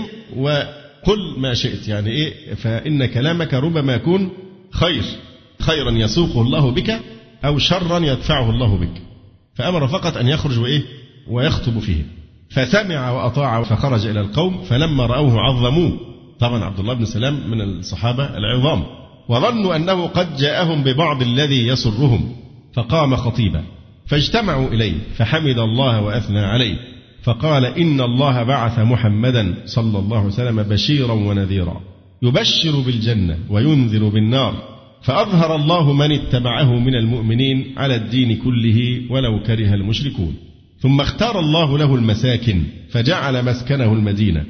وقل ما شئت، يعني إيه، فإن كلامك ربما يكون خير، خيرا يسوقه الله بك أو شرا يدفعه الله بك. فأمر فقط أن يخرج وإيه ويخطب فيه. فسمع وأطاع فخرج إلى القوم، فلما رأوه عظموه. طبعا عبد الله بن سلام من الصحابة العظام، وظنوا أنه قد جاءهم ببعض الذي يسرهم، فقام خطيبا فاجتمعوا إليه فحمد الله وأثنى عليه، فقال: إن الله بعث محمدا صلى الله عليه وسلم بشيرا ونذيرا، يبشر بالجنة وينذر بالنار، فأظهر الله من اتبعه من المؤمنين على الدين كله ولو كره المشركون. ثم اختار الله له المساكن فجعل مسكنه المدينة،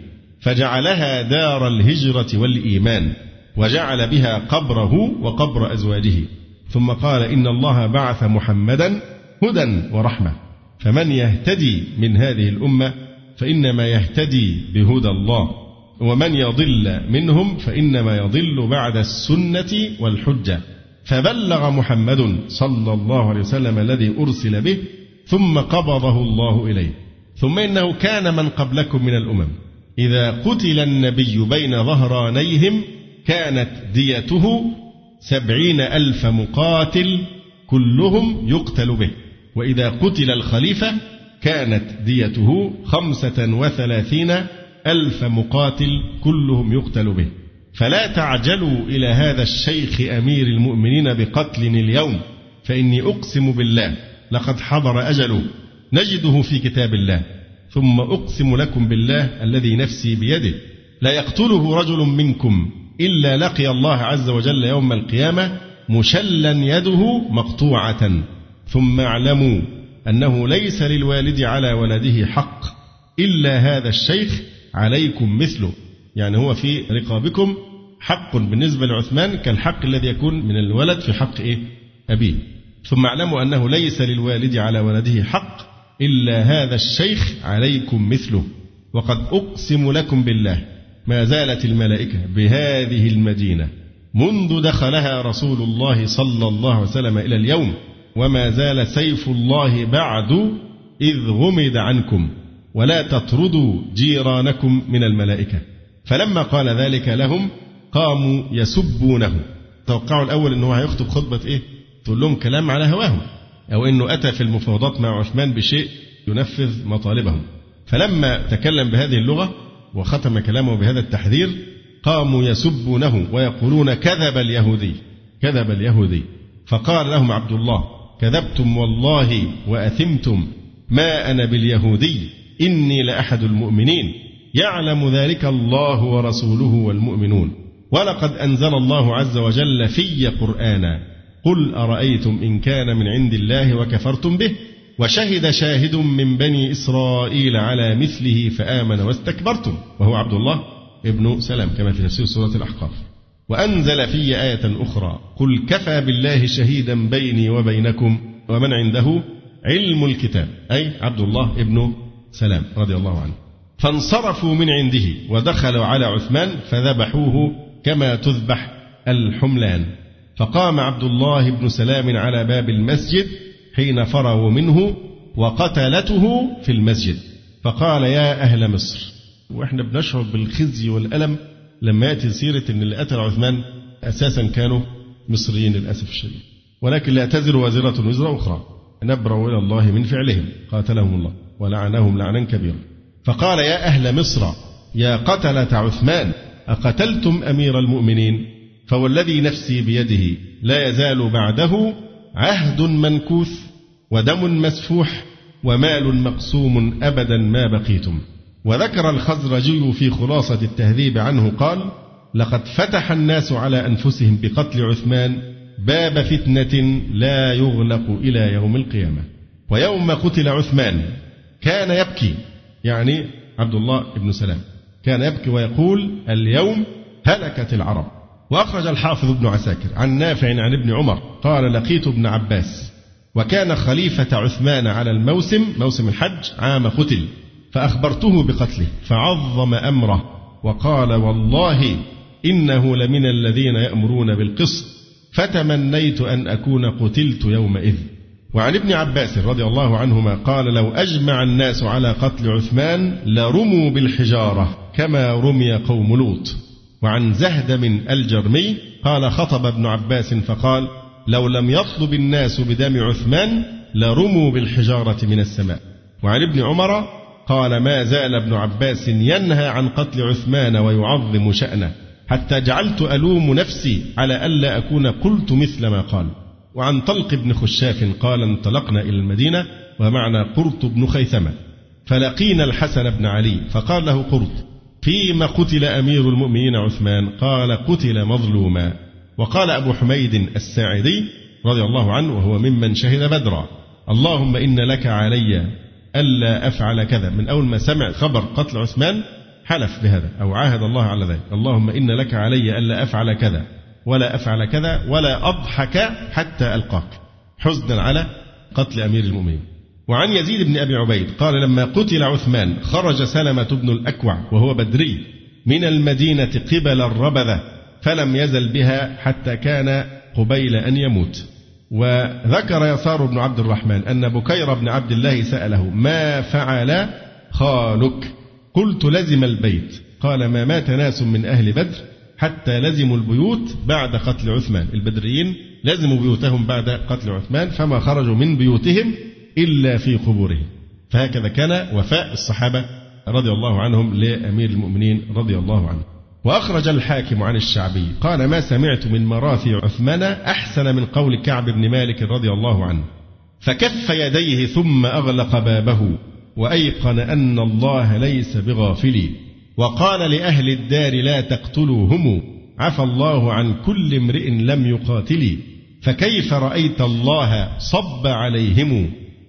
فجعلها دار الهجرة والإيمان، وجعل بها قبره وقبر أزواجه. ثم قال: إن الله بعث محمدا هدى ورحمة، فمن يهتدي من هذه الأمة فإنما يهتدي بهدى الله، ومن يضل منهم فإنما يضل بعد السنة والحجة. فبلغ محمد صلى الله عليه وسلم الذي أرسل به، ثم قبضه الله إليه. ثم إنه كان من قبلكم من الأمم إذا قتل النبي بين ظهرانيهم كانت ديته سبعين ألف مقاتل كلهم يقتل به، وإذا قتل الخليفة كانت ديته خمسة وثلاثين ألف مقاتل كلهم يقتل به. فلا تعجلوا إلى هذا الشيخ أمير المؤمنين بقتل اليوم، فإني أقسم بالله لقد حضر أجله، نجده في كتاب الله. ثم أقسم لكم بالله الذي نفسي بيده، لا يقتله رجل منكم إلا لقي الله عز وجل يوم القيامة مشلا يده مقطوعة. ثم اعلموا أنه ليس للوالد على ولده حق إلا هذا الشيخ عليكم مثله، يعني هو في رقابكم حق بالنسبة لعثمان كالحق الذي يكون من الولد في حق إيه؟ أبيه. ثم اعلموا أنه ليس للوالد على ولده حق إلا هذا الشيخ عليكم مثله. وقد أقسم لكم بالله ما زالت الملائكة بهذه المدينة منذ دخلها رسول الله صلى الله عليه وسلم إلى اليوم، وما زال سيف الله بعد إذ غمد عنكم، ولا تطردوا جيرانكم من الملائكة. فلما قال ذلك لهم قاموا يسبونه. توقعوا الأول أنه هيخطب خطبة إيه؟ تقول لهم كلام على هواهم، أو أنه أتى في المفاوضات مع عثمان بشيء ينفذ مطالبهم. فلما تكلم بهذه اللغة وختم كلامه بهذا التحذير قاموا يسبونه ويقولون: كذب اليهودي، كذب اليهودي. فقال لهم عبد الله: كذبتم والله وأثمتم، ما أنا باليهودي، إني لأحد المؤمنين، يعلم ذلك الله ورسوله والمؤمنون، ولقد أنزل الله عز وجل في قرآنا قل أرأيتم إن كان من عند الله وكفرتم به وشهد شاهد من بني إسرائيل على مثله فآمن واستكبرتم وهو عبد الله ابن سلام كما في تفسير سورة الأحقاف. وأنزل في آية أخرى قل كفى بالله شهيدا بيني وبينكم ومن عنده علم الكتاب، أي عبد الله ابن سلام رضي الله عنه. فانصرفوا من عنده ودخلوا على عثمان فذبحوه كما تذبح الحملان. فقام عبد الله بن سلام على باب المسجد حين فرغوا منه وقتلته في المسجد فقال يا أهل مصر. وإحنا بنشعر بالخزي والألم لما يأتي سيرة أن اللي قتل عثمان أساسا كانوا مصريين للأسف الشديد، ولكن لا تزر وازرة وزر أخرى، نبرأ إلى الله من فعلهم قاتلهم الله ولعنهم لعنا كبيرا. فقال يا أهل مصر يا قتلة عثمان أقتلتم أمير المؤمنين؟ فوالذي نفسي بيده لا يزال بعده عهد منكوث ودم مسفوح ومال مقسوم أبدا ما بقيتم. وذكر الخزرجي في خلاصة التهذيب عنه قال لقد فتح الناس على أنفسهم بقتل عثمان باب فتنة لا يغلق إلى يوم القيامة. ويوم قتل عثمان كان يبكي، يعني عبد الله بن سلام كان يبكي ويقول اليوم هلكت العرب. وأخرج الحافظ ابن عساكر عن نافع عن ابن عمر قال لقيت ابن عباس وكان خليفة عثمان على الموسم موسم الحج عام قتل، فأخبرته بقتله فعظم أمره وقال والله إنه لمن الذين يأمرون بالقسط فتمنيت أن أكون قتلت يومئذ. وعن ابن عباس رضي الله عنهما قال لو أجمع الناس على قتل عثمان لرموا بالحجارة كما رمي قوم لوط. وعن زهدم الجرمي قال خطب ابن عباس فقال لو لم يطلب الناس بدم عثمان لرموا بالحجارة من السماء. وعن ابن عمر قال ما زال ابن عباس ينهى عن قتل عثمان ويعظم شأنه حتى جعلت ألوم نفسي على ألا أكون قلت مثل ما قال. وعن طلق بن خشاف قال انطلقنا إلى المدينة ومعنا قرط بن خيثمة فلقينا الحسن بن علي فقال له قرط فيما قتل أمير المؤمنين عثمان؟ قال قتل مظلوما. وقال أبو حميد الساعدي رضي الله عنه وهو ممن شهد بدرا اللهم إن لك علي ألا أفعل كذا، من أول ما سمع خبر قتل عثمان حلف بهذا أو عاهد الله على ذلك اللهم إن لك علي ألا أفعل كذا ولا أفعل كذا ولا أضحك حتى ألقاك، حزنا على قتل أمير المؤمنين. وعن يزيد بن أبي عبيد قال لما قتل عثمان خرج سلمة بن الأكوع وهو بدري من المدينة قبل الربذة فلم يزل بها حتى كان قبيل أن يموت. وذكر يسار بن عبد الرحمن أن بكير بن عبد الله سأله ما فعل خالك؟ قلت لزم البيت. قال ما مات ناس من أهل بدر حتى لزموا البيوت بعد قتل عثمان، البدريين لزموا بيوتهم بعد قتل عثمان فما خرجوا من بيوتهم إلا في قبورهم. فهكذا كان وفاء الصحابة رضي الله عنهم لأمير المؤمنين رضي الله عنه. وأخرج الحاكم عن الشعبي قال ما سمعت من مراثي عثمان أحسن من قول كعب بن مالك رضي الله عنه فكف يديه ثم أغلق بابه وأيقن أن الله ليس بغافل وقال لأهل الدار لا تقتلوهم عفى الله عن كل امرئ لم يقاتل فكيف رأيت الله صب عليهم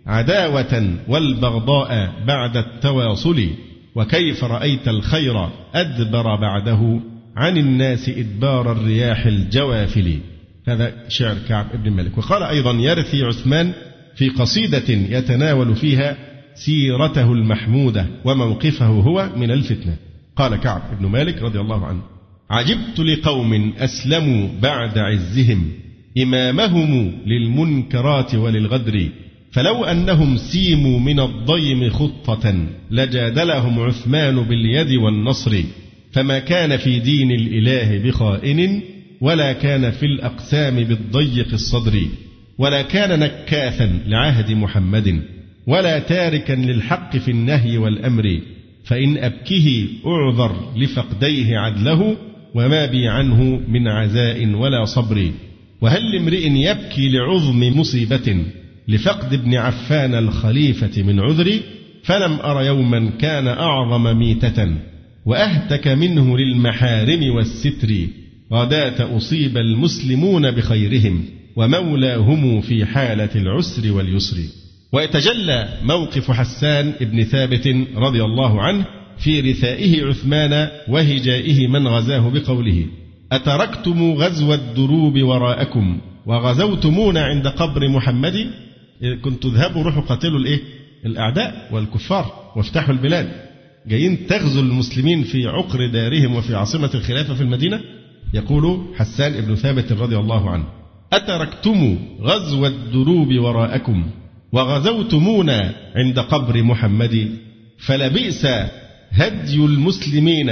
عداوة والبغضاء بعد التواصل وكيف رأيت الخير أدبر بعده عن الناس إدبار الرياح الجوافل. هذا شعر كعب بن مالك. وقال أيضا يرثي عثمان في قصيدة يتناول فيها سيرته المحمودة وموقفه هو من الفتنة. قال كعب بن مالك رضي الله عنه عجبت لقوم أسلموا بعد عزهم إمامهم للمنكرات وللغدر فلو أنهم سيموا من الضيم خطة لجادلهم عثمان باليد والنصر فما كان في دين الإله بخائن ولا كان في الأقسام بالضيق الصدر ولا كان نكاثا لعهد محمد ولا تاركا للحق في النهي والأمر فإن أبكه أعذر لفقديه عدله وما بي عنه من عزاء ولا صبر وهل امرئ يبكي لعظم مصيبة لفقد ابن عفان الخليفة من عذري فلم أر يوما كان أعظم ميتة وأهتك منه للمحارم والستر غداة أصيب المسلمون بخيرهم ومولاهم في حالة العسر واليسر. ويتجلى موقف حسان بن ثابت رضي الله عنه في رثائه عثمان وهجائه من غزاه بقوله: أتركتم غزو الدروب وراءكم وغزوتمونا عند قبر محمد. كنتوا اذهبوا روحوا قاتلوا الايه؟ الأعداء والكفار وافتحوا البلاد. جايين تغزو المسلمين في عقر دارهم وفي عاصمة الخلافة في المدينة. يقول حسان بن ثابت رضي الله عنه: أتركتم غزو الدروب وراءكم وغزوتمونا عند قبر محمد، فلبئس هدي المسلمين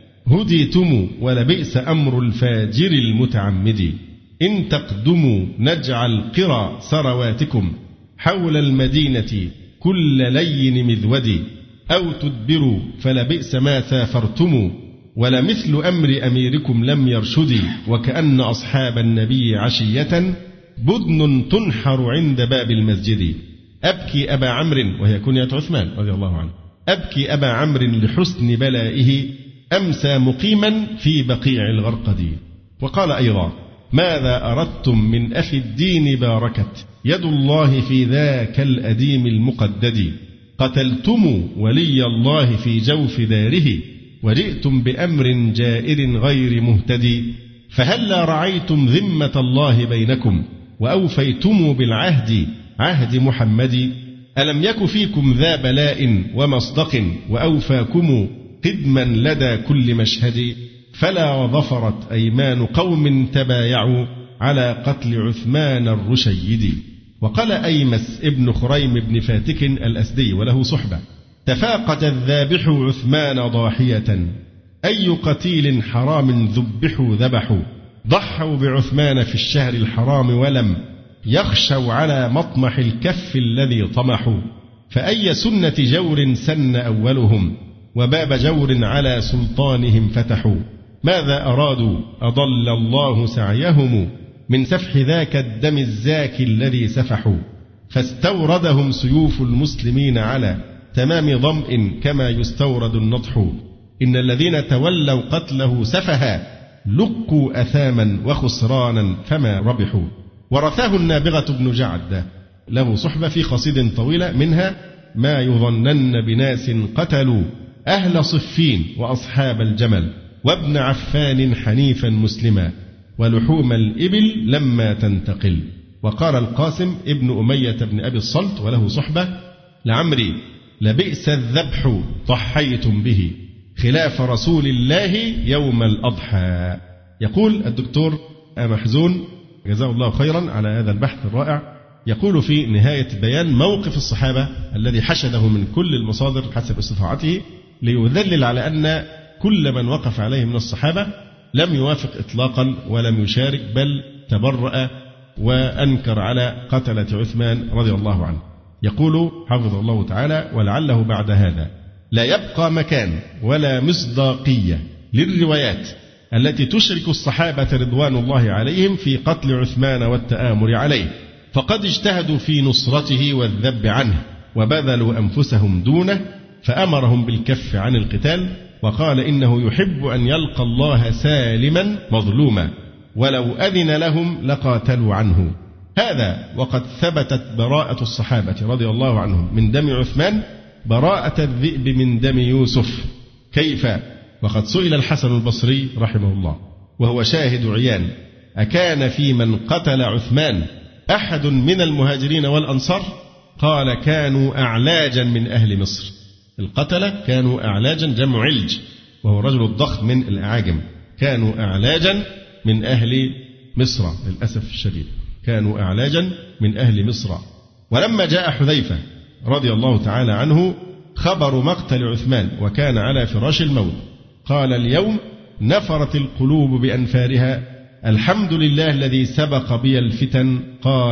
هديتم ولبئس أمر الفاجر المتعمد. إن تقدموا نجعل قرى ثرواتكم حول المدينة كل لين مذود، أو تدبروا فلبئس ما سافرتم ولمثل أمر أميركم لم يرشد. وكأن أصحاب النبي عشية بدن تنحر عند باب المسجد. أبكي أبا عمرو، وهي كنية عثمان رضي الله عنه، أبكي أبا عمرو لحسن بلائه أمسى مقيما في بقيع الغرقد. وقال أيضا: ماذا أردتم من أخي الدين باركت يد الله في ذاك الأديم المقدد. قتلتم ولي الله في جوف داره وجئتم بأمر جائر غير مهتدي. فهلا رعيتم ذمة الله بينكم وأوفيتم بالعهد عهد محمد. ألم يك فيكم ذا بلاء ومصدق وأوفاكم قدما لدى كل مشهد. فلا ظفرت أيمان قوم تبايعوا على قتل عثمان الرشيد. وقال أيمس ابن خريم بن فاتك الأسدي وله صحبة: تفاقد الذابح عثمان ضاحية، أي قتيل حرام ذبحوا ذبحوا. ضحوا بعثمان في الشهر الحرام ولم يخشوا على مطمح الكف الذي طمحوا. فأي سنة جور سن أولهم وباب جور على سلطانهم فتحوا. ماذا أرادوا أضل الله سعيهم من سفح ذاك الدم الزاكي الذي سفحوا. فاستوردهم سيوف المسلمين على تمام ظمء كما يستورد النضح. إن الذين تولوا قتله سفها لقوا أثاما وخسرانا فما ربحوا. ورثاه النابغة بن جعد له صحبة في قصيد طويلة، منها: ما يظنن بناس قتلوا أهل صفين وأصحاب الجمل وابن عفان حنيفا مسلما ولحوم الإبل لما تنتقل. وقال القاسم ابن أمية بن أبي الصلت وله صحبة: لعمري لبئس الذبح ضحيتم به خلاف رسول الله يوم الأضحى. يقول الدكتور محزون جزاه الله خيرا على هذا البحث الرائع، يقول في نهاية بيان موقف الصحابة الذي حشده من كل المصادر حسب استطاعته، ليذلل على أن كل من وقف عليه من الصحابة لم يوافق إطلاقا ولم يشارك، بل تبرأ وأنكر على قتلة عثمان رضي الله عنه. يقول حفظه الله تعالى: ولعله بعد هذا لا يبقى مكان ولا مصداقية للروايات التي تشرك الصحابة رضوان الله عليهم في قتل عثمان والتآمر عليه، فقد اجتهدوا في نصرته والذب عنه وبذلوا أنفسهم دونه، فأمرهم بالكف عن القتال، وقال إنه يحب أن يلقى الله سالما مظلوما، ولو أذن لهم لقاتلوا عنه. هذا وقد ثبتت براءة الصحابة رضي الله عنهم من دم عثمان براءة الذئب من دم يوسف. كيف؟ وقد سئل الحسن البصري رحمه الله وهو شاهد عيان: أكان في من قتل عثمان أحد من المهاجرين والأنصار؟ قال: كانوا أعلاجا من أهل مصر. القتلة كانوا أعلاجا، جمع علج وهو رجل الضخم من الأعاجم، كانوا أعلاجا من أهل مصر. للأسف الشديد كانوا أعلاجا من أهل مصر. ولما جاء حذيفة رضي الله تعالى عنه خبر مقتل عثمان وكان على فراش الموت، قال: اليوم نفرت القلوب بأنفارها، الحمد لله الذي سبق بي الفتن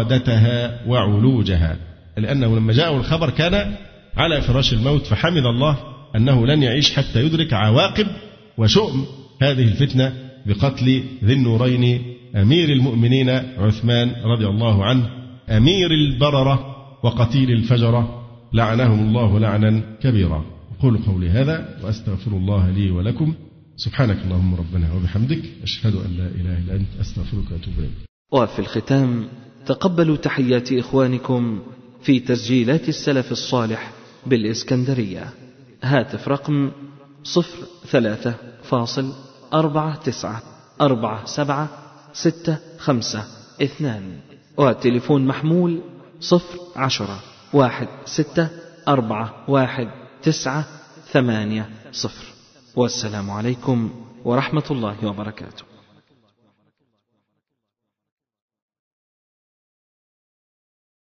قادتها وعلوجها. لأنه لما جاءه الخبر كان على فراش الموت، فحمد الله أنه لن يعيش حتى يدرك عواقب وشؤم هذه الفتنة بقتل ذي النورين أمير المؤمنين عثمان رضي الله عنه، أمير البررة وقتيل الفجرة، لعنهم الله لعنا كبيرا. أقول قولي هذا وأستغفر الله لي ولكم. سبحانك اللهم ربنا وبحمدك، أشهد أن لا إله إلا أنت، أستغفرك وأتوب إليك. وفي الختام تقبلوا تحيات إخوانكم في تسجيلات السلف الصالح بالإسكندرية. هاتف رقم صفر ثلاثة فاصل أربعة تسعة أربعة سبعة ستة خمسة اثنان، وتليفون محمول صفر عشرة واحد ستة أربعة واحد تسعة ثمانية صفر. والسلام عليكم ورحمة الله وبركاته.